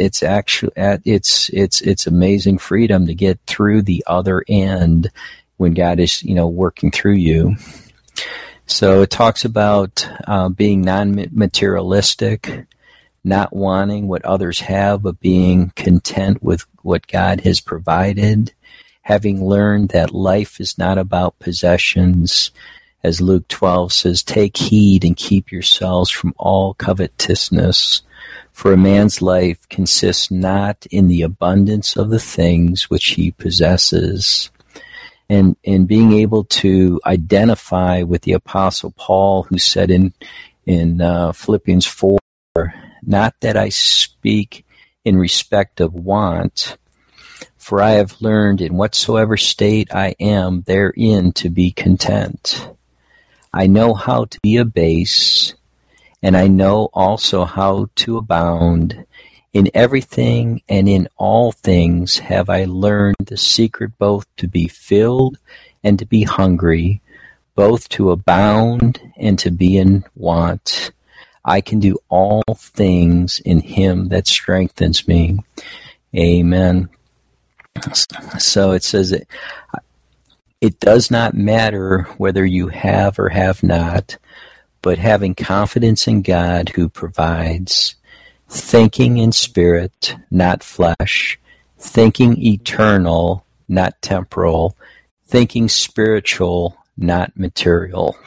amazing freedom to get through the other end when God is working through you. So it talks about being non-materialistic, not wanting what others have, but being content with what God has provided, having learned that life is not about possessions. As Luke 12 says, take heed and keep yourselves from all covetousness, for a man's life consists not in the abundance of the things which he possesses. And being able to identify with the Apostle Paul, who said in Philippians 4, not that I speak in respect of want, for I have learned in whatsoever state I am therein to be content. I know how to be abased, and I know also how to abound. In everything and in all things have I learned the secret both to be filled and to be hungry, both to abound and to be in want. I can do all things in Him that strengthens me. Amen. So it says that it does not matter whether you have or have not, but having confidence in God who provides, thinking in spirit, not flesh, thinking eternal, not temporal, thinking spiritual, not material.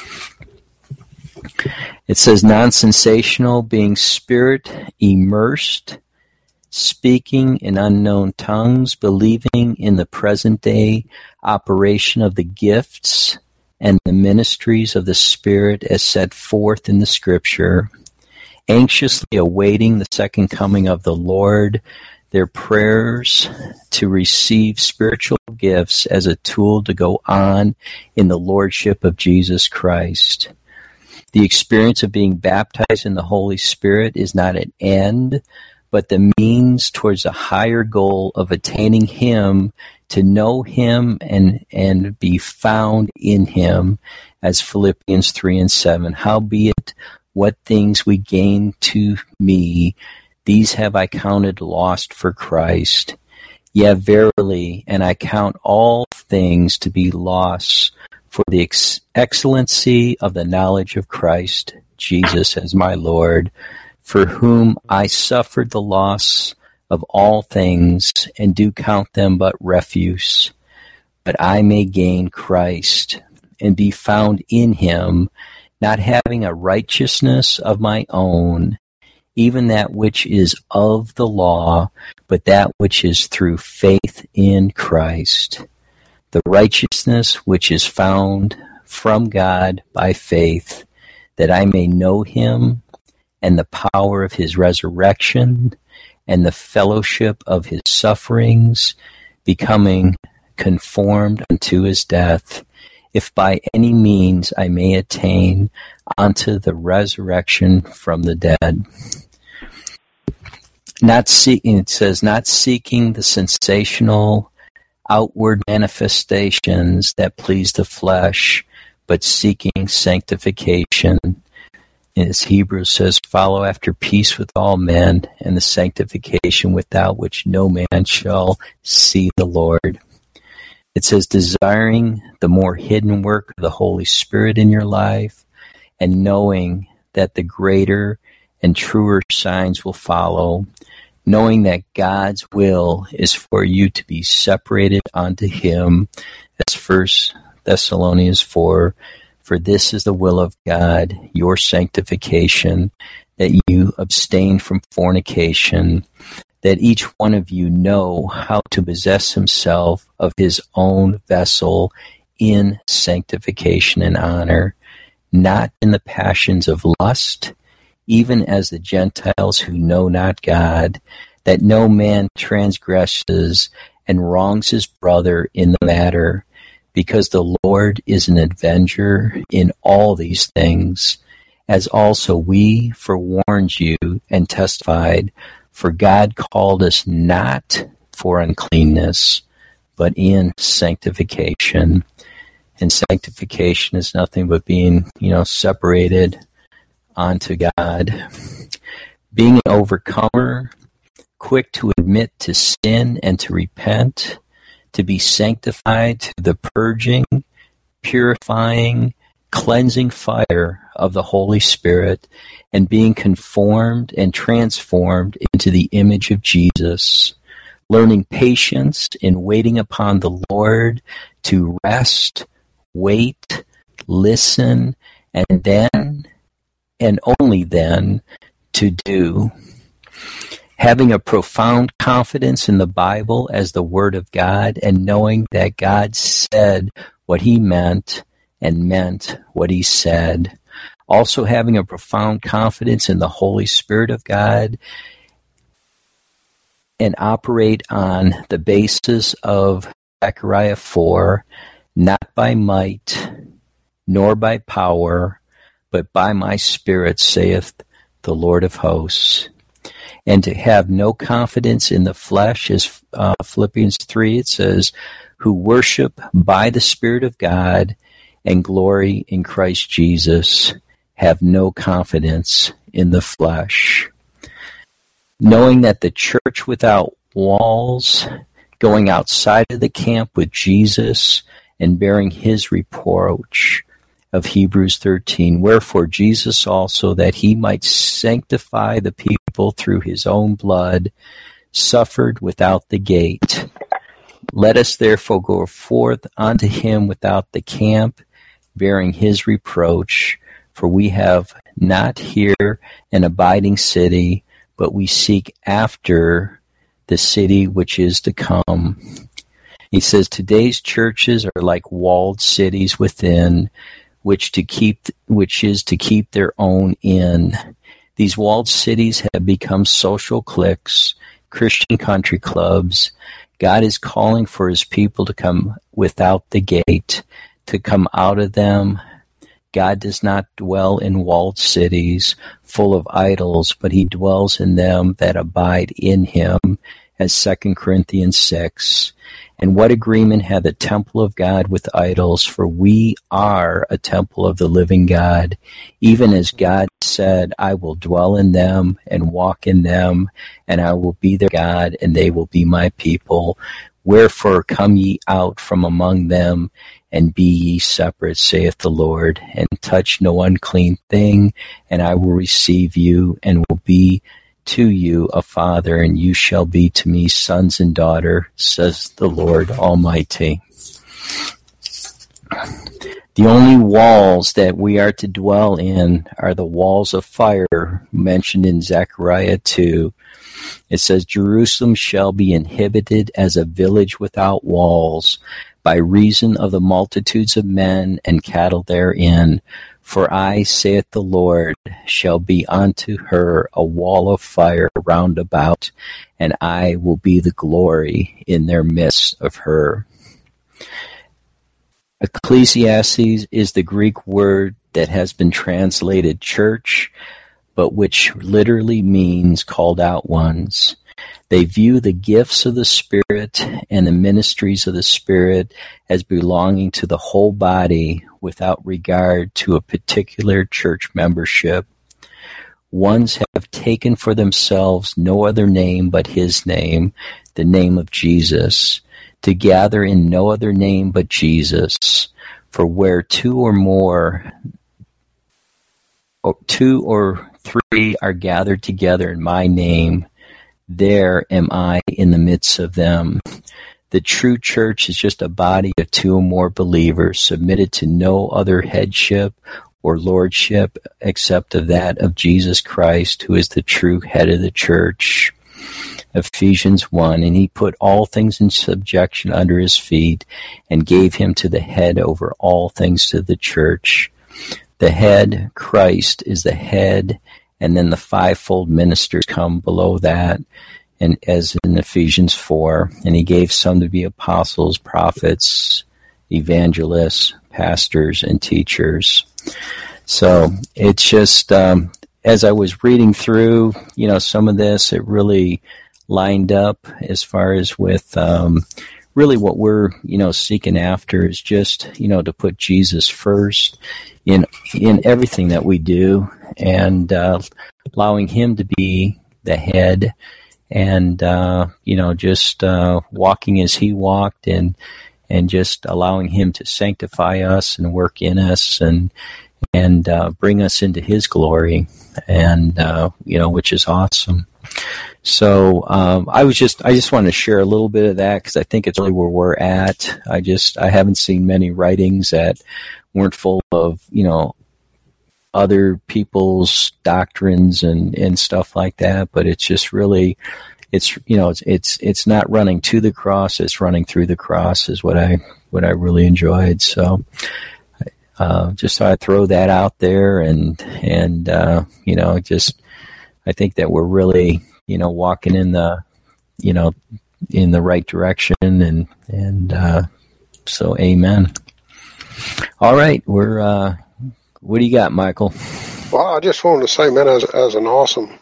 It says non-sensational, being spirit immersed, speaking in unknown tongues, believing in the present day operation of the gifts and the ministries of the Spirit as set forth in the Scripture, anxiously awaiting the second coming of the Lord, their prayers to receive spiritual gifts as a tool to go on in the Lordship of Jesus Christ. The experience of being baptized in the Holy Spirit is not an end, but the means towards a higher goal of attaining Him, to know Him and be found in Him, as Philippians 3:7. Howbeit, what things we gain to me, these have I counted lost for Christ. Yea, verily, and I count all things to be lost for the excellency of the knowledge of Christ Jesus as my Lord, for whom I suffered the loss of all things, and do count them but refuse, but I may gain Christ, and be found in Him, not having a righteousness of my own, even that which is of the law, but that which is through faith in Christ, the righteousness which is found from God by faith, that I may know Him, and the power of His resurrection, and the fellowship of His sufferings, becoming conformed unto His death, if by any means I may attain unto the resurrection from the dead. it says, not seeking the sensational outward manifestations that please the flesh, but seeking sanctification. As Hebrews says, follow after peace with all men and the sanctification without which no man shall see the Lord. It says, desiring the more hidden work of the Holy Spirit in your life and knowing that the greater and truer signs will follow, knowing that God's will is for you to be separated unto Him. That's 1 Thessalonians 4. For this is the will of God, your sanctification, that you abstain from fornication, that each one of you know how to possess himself of his own vessel in sanctification and honor, not in the passions of lust, even as the Gentiles who know not God, that no man transgresses and wrongs his brother in the matter, because the Lord is an avenger in all these things, as also we forewarned you and testified, for God called us not for uncleanness, but in sanctification. And sanctification is nothing but being, separated unto God. Being an overcomer, quick to admit to sin and to repent, to be sanctified to the purging, purifying, cleansing fire of the Holy Spirit, and being conformed and transformed into the image of Jesus, learning patience in waiting upon the Lord, to rest, wait, listen, and then, and only then, to do. Having a profound confidence in the Bible as the Word of God, and knowing that God said what He meant and meant what He said. Also having a profound confidence in the Holy Spirit of God, and operate on the basis of Zechariah 4, not by might, nor by power, but by my Spirit, saith the Lord of hosts. And to have no confidence in the flesh, as Philippians 3, it says, who worship by the Spirit of God and glory in Christ Jesus, have no confidence in the flesh. Knowing that the church without walls, going outside of the camp with Jesus and bearing His reproach, of Hebrews 13, wherefore Jesus also, that He might sanctify the people through His own blood, suffered without the gate. Let us therefore go forth unto Him without the camp, bearing His reproach, for we have not here an abiding city, but we seek after the city which is to come. He says, today's churches are like walled cities within, which is to keep their own in. These walled cities have become social cliques, Christian country clubs. God is calling for His people to come without the gate, to come out of them. God does not dwell in walled cities full of idols, but He dwells in them that abide in Him, as 2 Corinthians 6. And what agreement hath the temple of God with idols? For we are a temple of the living God, even as God said, I will dwell in them and walk in them, and I will be their God, and they will be my people. Wherefore come ye out from among them, and be ye separate, saith the Lord, and touch no unclean thing, and I will receive you, and will be to you a father, and you shall be to me sons and daughter, says the Lord Almighty. The only walls that we are to dwell in are the walls of fire mentioned in Zechariah 2. It says, Jerusalem shall be inhabited as a village without walls, by reason of the multitudes of men and cattle therein. For I, saith the Lord, shall be unto her a wall of fire round about, and I will be the glory in their midst of her. Ecclesiastes is the Greek word that has been translated church, but which literally means called out ones. They view the gifts of the Spirit and the ministries of the Spirit as belonging to the whole body without regard to a particular church membership. Ones have taken for themselves no other name but his name, the name of Jesus, to gather in no other name but Jesus. For where two or three are gathered together in my name, there am I in the midst of them. The true church is just a body of two or more believers submitted to no other headship or lordship except of that of Jesus Christ, who is the true head of the church. Ephesians 1, and he put all things in subjection under his feet and gave him to the head over all things to the church. The head, Christ, is the head, and then the fivefold ministers come below that, and as in Ephesians 4, and he gave some to be apostles, prophets, evangelists, pastors, and teachers. So it's just, as I was reading through, some of this, it really lined up as far as with really what we're, seeking after is just, to put Jesus first in everything that we do, and allowing him to be the head, and just walking as he walked, and just allowing him to sanctify us and work in us and bring us into his glory, and which is awesome. So I just wanted to share a little bit of that, because I think it's really where we're at. I haven't seen many writings that weren't full of other people's doctrines and stuff like that, but it's just really it's not running to the cross, it's running through the cross is what I really enjoyed. So just thought I'd throw that out there, and I think that we're really walking in the in the right direction, and so amen. All right, what do you got, Michael? Well, I just wanted to say, man, as an awesome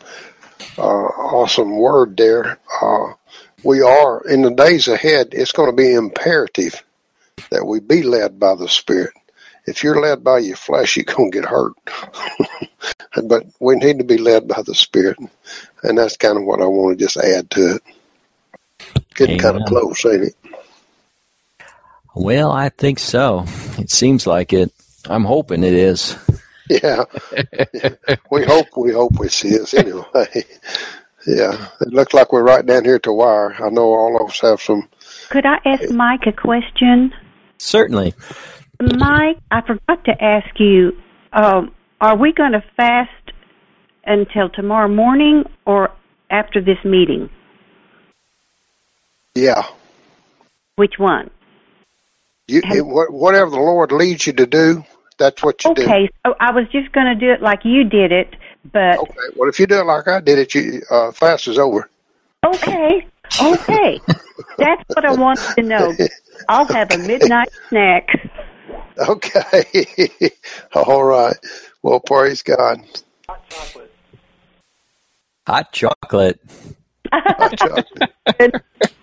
word there. We are, in the days ahead, it's going to be imperative that we be led by the Spirit. If you're led by your flesh, you're going to get hurt. But we need to be led by the Spirit. And that's kind of what I want to just add to it. Getting kind of close, ain't it? Well, I think so. It seems like it. I'm hoping it is. Yeah. We hope it is anyway. Yeah. It looks like we're right down here at the wire. I know all of us have some. Could I ask Mike a question? Certainly. Mike, I forgot to ask you, are we going to fast until tomorrow morning or after this meeting? Yeah. Which one? Whatever the Lord leads you to do, that's what you do. Okay, so I was just going to do it like you did it, but... Okay, well, if you do it like I did it, fast is over. Okay. That's what I wanted to know. I'll have a midnight snack. Okay. All right. Well, praise God. Hot chocolate. Hot chocolate.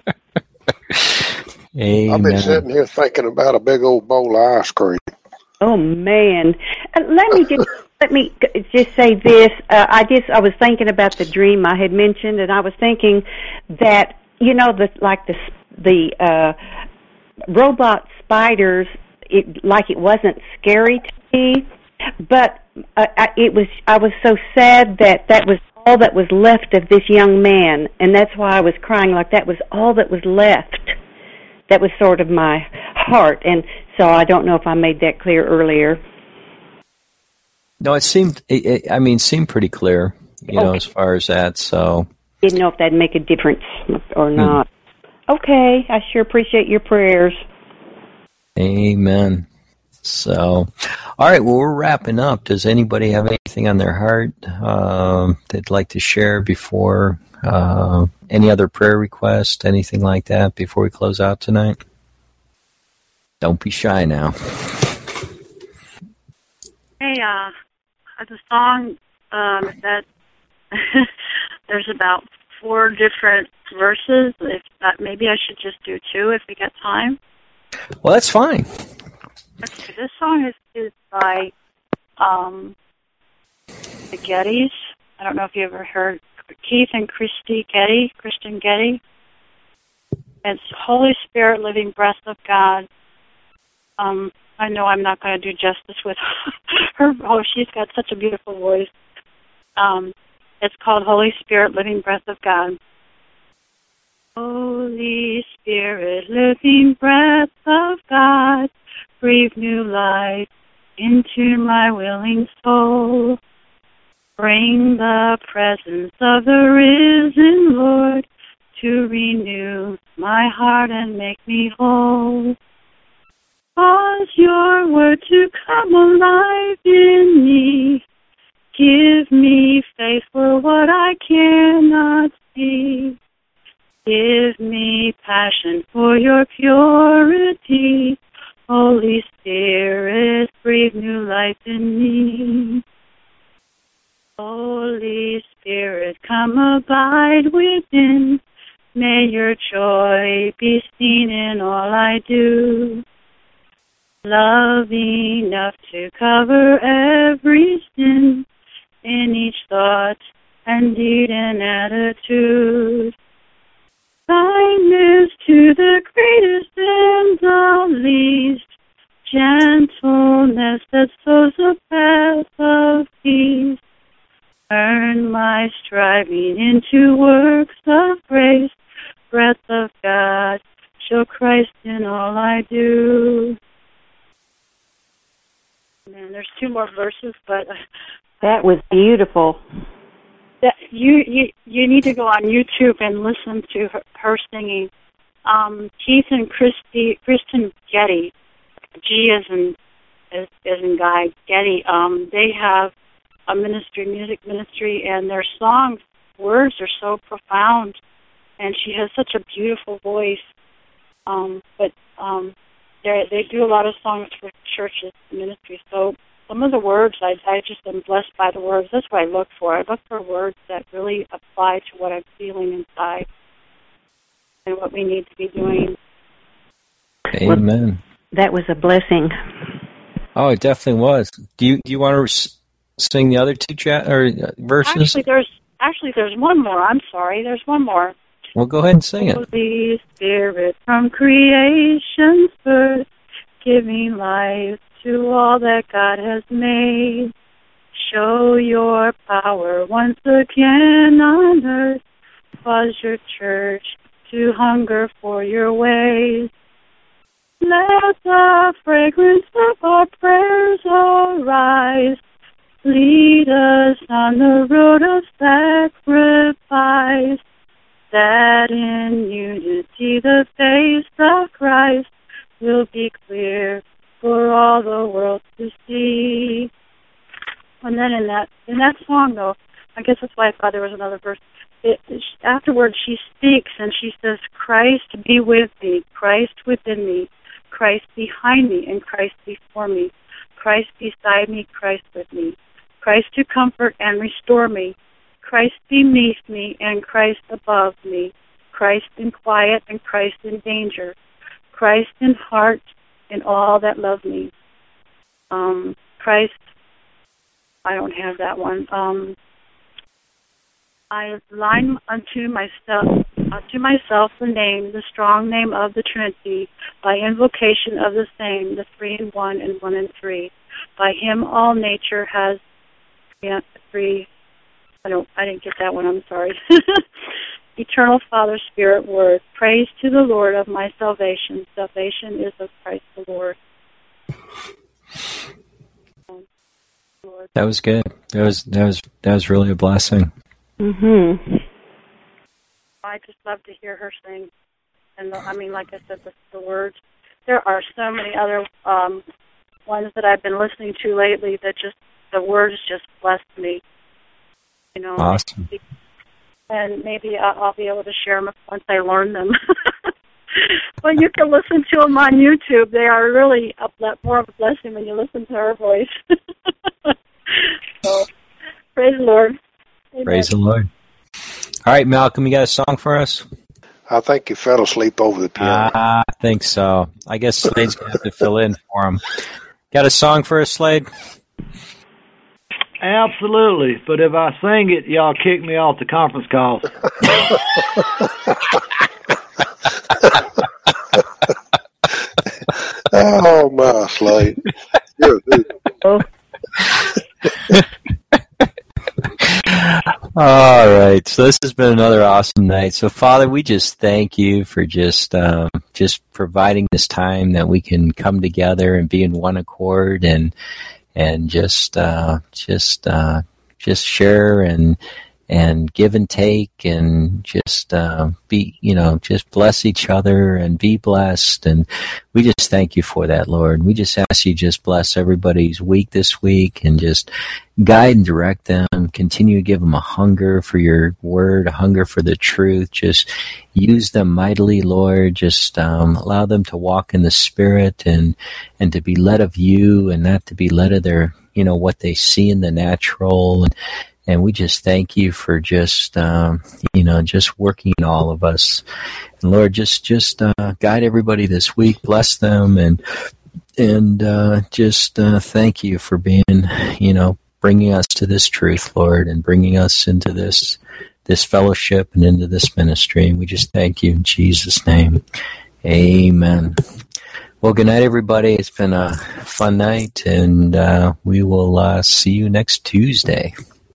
Amen. I've been sitting here thinking about a big old bowl of ice cream. Oh man! Let me just say this. I was thinking about the dream I had mentioned, and I was thinking that the robot spiders. It wasn't scary to me, but I was so sad that was all that was left of this young man, and that's why I was crying. Like that was all that was left. That was sort of my heart, and so I don't know if I made that clear earlier. No, it seemed pretty clear, okay. As far as that. So didn't know if that'd make a difference or not. Okay, I sure appreciate your prayers. Amen. So, all right, well, we're wrapping up. Does anybody have anything on their heart they'd like to share before any other prayer requests, anything like that before we close out tonight? Don't be shy now. Hey, the song That there's about 4 different verses. If maybe I should just do 2 if we get time. Well, that's fine. Okay, this song is by the Gettys. I don't know if you ever heard Keith and Kristen Getty. It's Holy Spirit, Living Breath of God. I know I'm not going to do justice with her. Oh, she's got such a beautiful voice. It's called Holy Spirit, Living Breath of God. Holy Spirit, living breath of God, breathe new life into my willing soul. Bring the presence of the risen Lord to renew my heart and make me whole. Cause your word to come alive in me. Give me faith for what I cannot see. Give me passion for your purity. Holy Spirit, breathe new life in me. Holy Spirit, come abide within. May your joy be seen in all I do. Love enough to cover every sin in each thought and deed and attitude. Kindness to the greatest and the least. Gentleness that sows a path of peace. Turn my striving into works of grace. Breath of God, show Christ in all I do. Man, there's 2 more verses, but that was beautiful. You need to go on YouTube and listen to her singing. Keith and Kristen Getty, G as in guy, Getty. They have a music ministry, and their songs, words are so profound, and she has such a beautiful voice. But they do a lot of songs for churches ministry. So some of the words, I just am blessed by the words. That's what I look for. I look for words that really apply to what I'm feeling inside and what we need to be doing. Amen. Well, that was a blessing. Oh, it definitely was. Do you want to sing the other 2 verses? Actually, there's one more. I'm sorry. There's one more. Well, go ahead and sing it. Holy Spirit, from creation's birth, giving life to all that God has made. Show your power once again on earth. Cause your church to hunger for your ways. Let the fragrance of our prayers arise. Lead us on the road of sacrifice, that in unity the face of Christ will be clear for all the world to see. And then in that song, though, I guess that's why I thought there was another verse. Afterwards, she speaks and she says, Christ be with me, Christ within me, Christ behind me, and Christ before me, Christ beside me, Christ with me, Christ to comfort and restore me, Christ beneath me and Christ above me, Christ in quiet and Christ in danger, Christ in heart and all that love me. Christ, I don't have that one. I line unto myself the name, the strong name of the Trinity, by invocation of the same, the 3 in 1 and 1 in 3. By him all nature has 3. I didn't get that one, I'm sorry. Eternal Father, Spirit, Word, praise to the Lord of my salvation. Salvation is of Christ the Lord. That was good. That was really a blessing. Mm-hmm. I just love to hear her sing. And like I said, the words. There are so many other ones that I've been listening to lately that the words just blessed me. Awesome. And maybe I'll be able to share them once I learn them. But you can listen to them on YouTube. They are really more of a blessing when you listen to her voice. So Praise the Lord. Amen. Praise the Lord. All right, Malcolm, you got a song for us? I think you fell asleep over the piano. I think so. I guess Slade's going to have to fill in for him. Got a song for us, Slade? Absolutely. But if I sing it, y'all kick me off the conference calls. Oh, my Slade. All right, so this has been another awesome night. So, Father, we just thank you for just providing this time that we can come together and be in one accord and just share and give and take and just just bless each other and be blessed. And we just thank you for that, Lord. We just ask you just bless everybody's week this week and just guide and direct them. Continue to give them a hunger for your word, a hunger for the truth. Just use them mightily, Lord. Just allow them to walk in the Spirit and to be led of you and not to be led of their, what they see in the natural. And we just thank you for just working in all of us. And Lord, just guide everybody this week, bless them, and thank you for being, bringing us to this truth, Lord, and bringing us into this fellowship and into this ministry. And we just thank you in Jesus' name. Amen. Well, good night, everybody. It's been a fun night, and we will see you next Tuesday.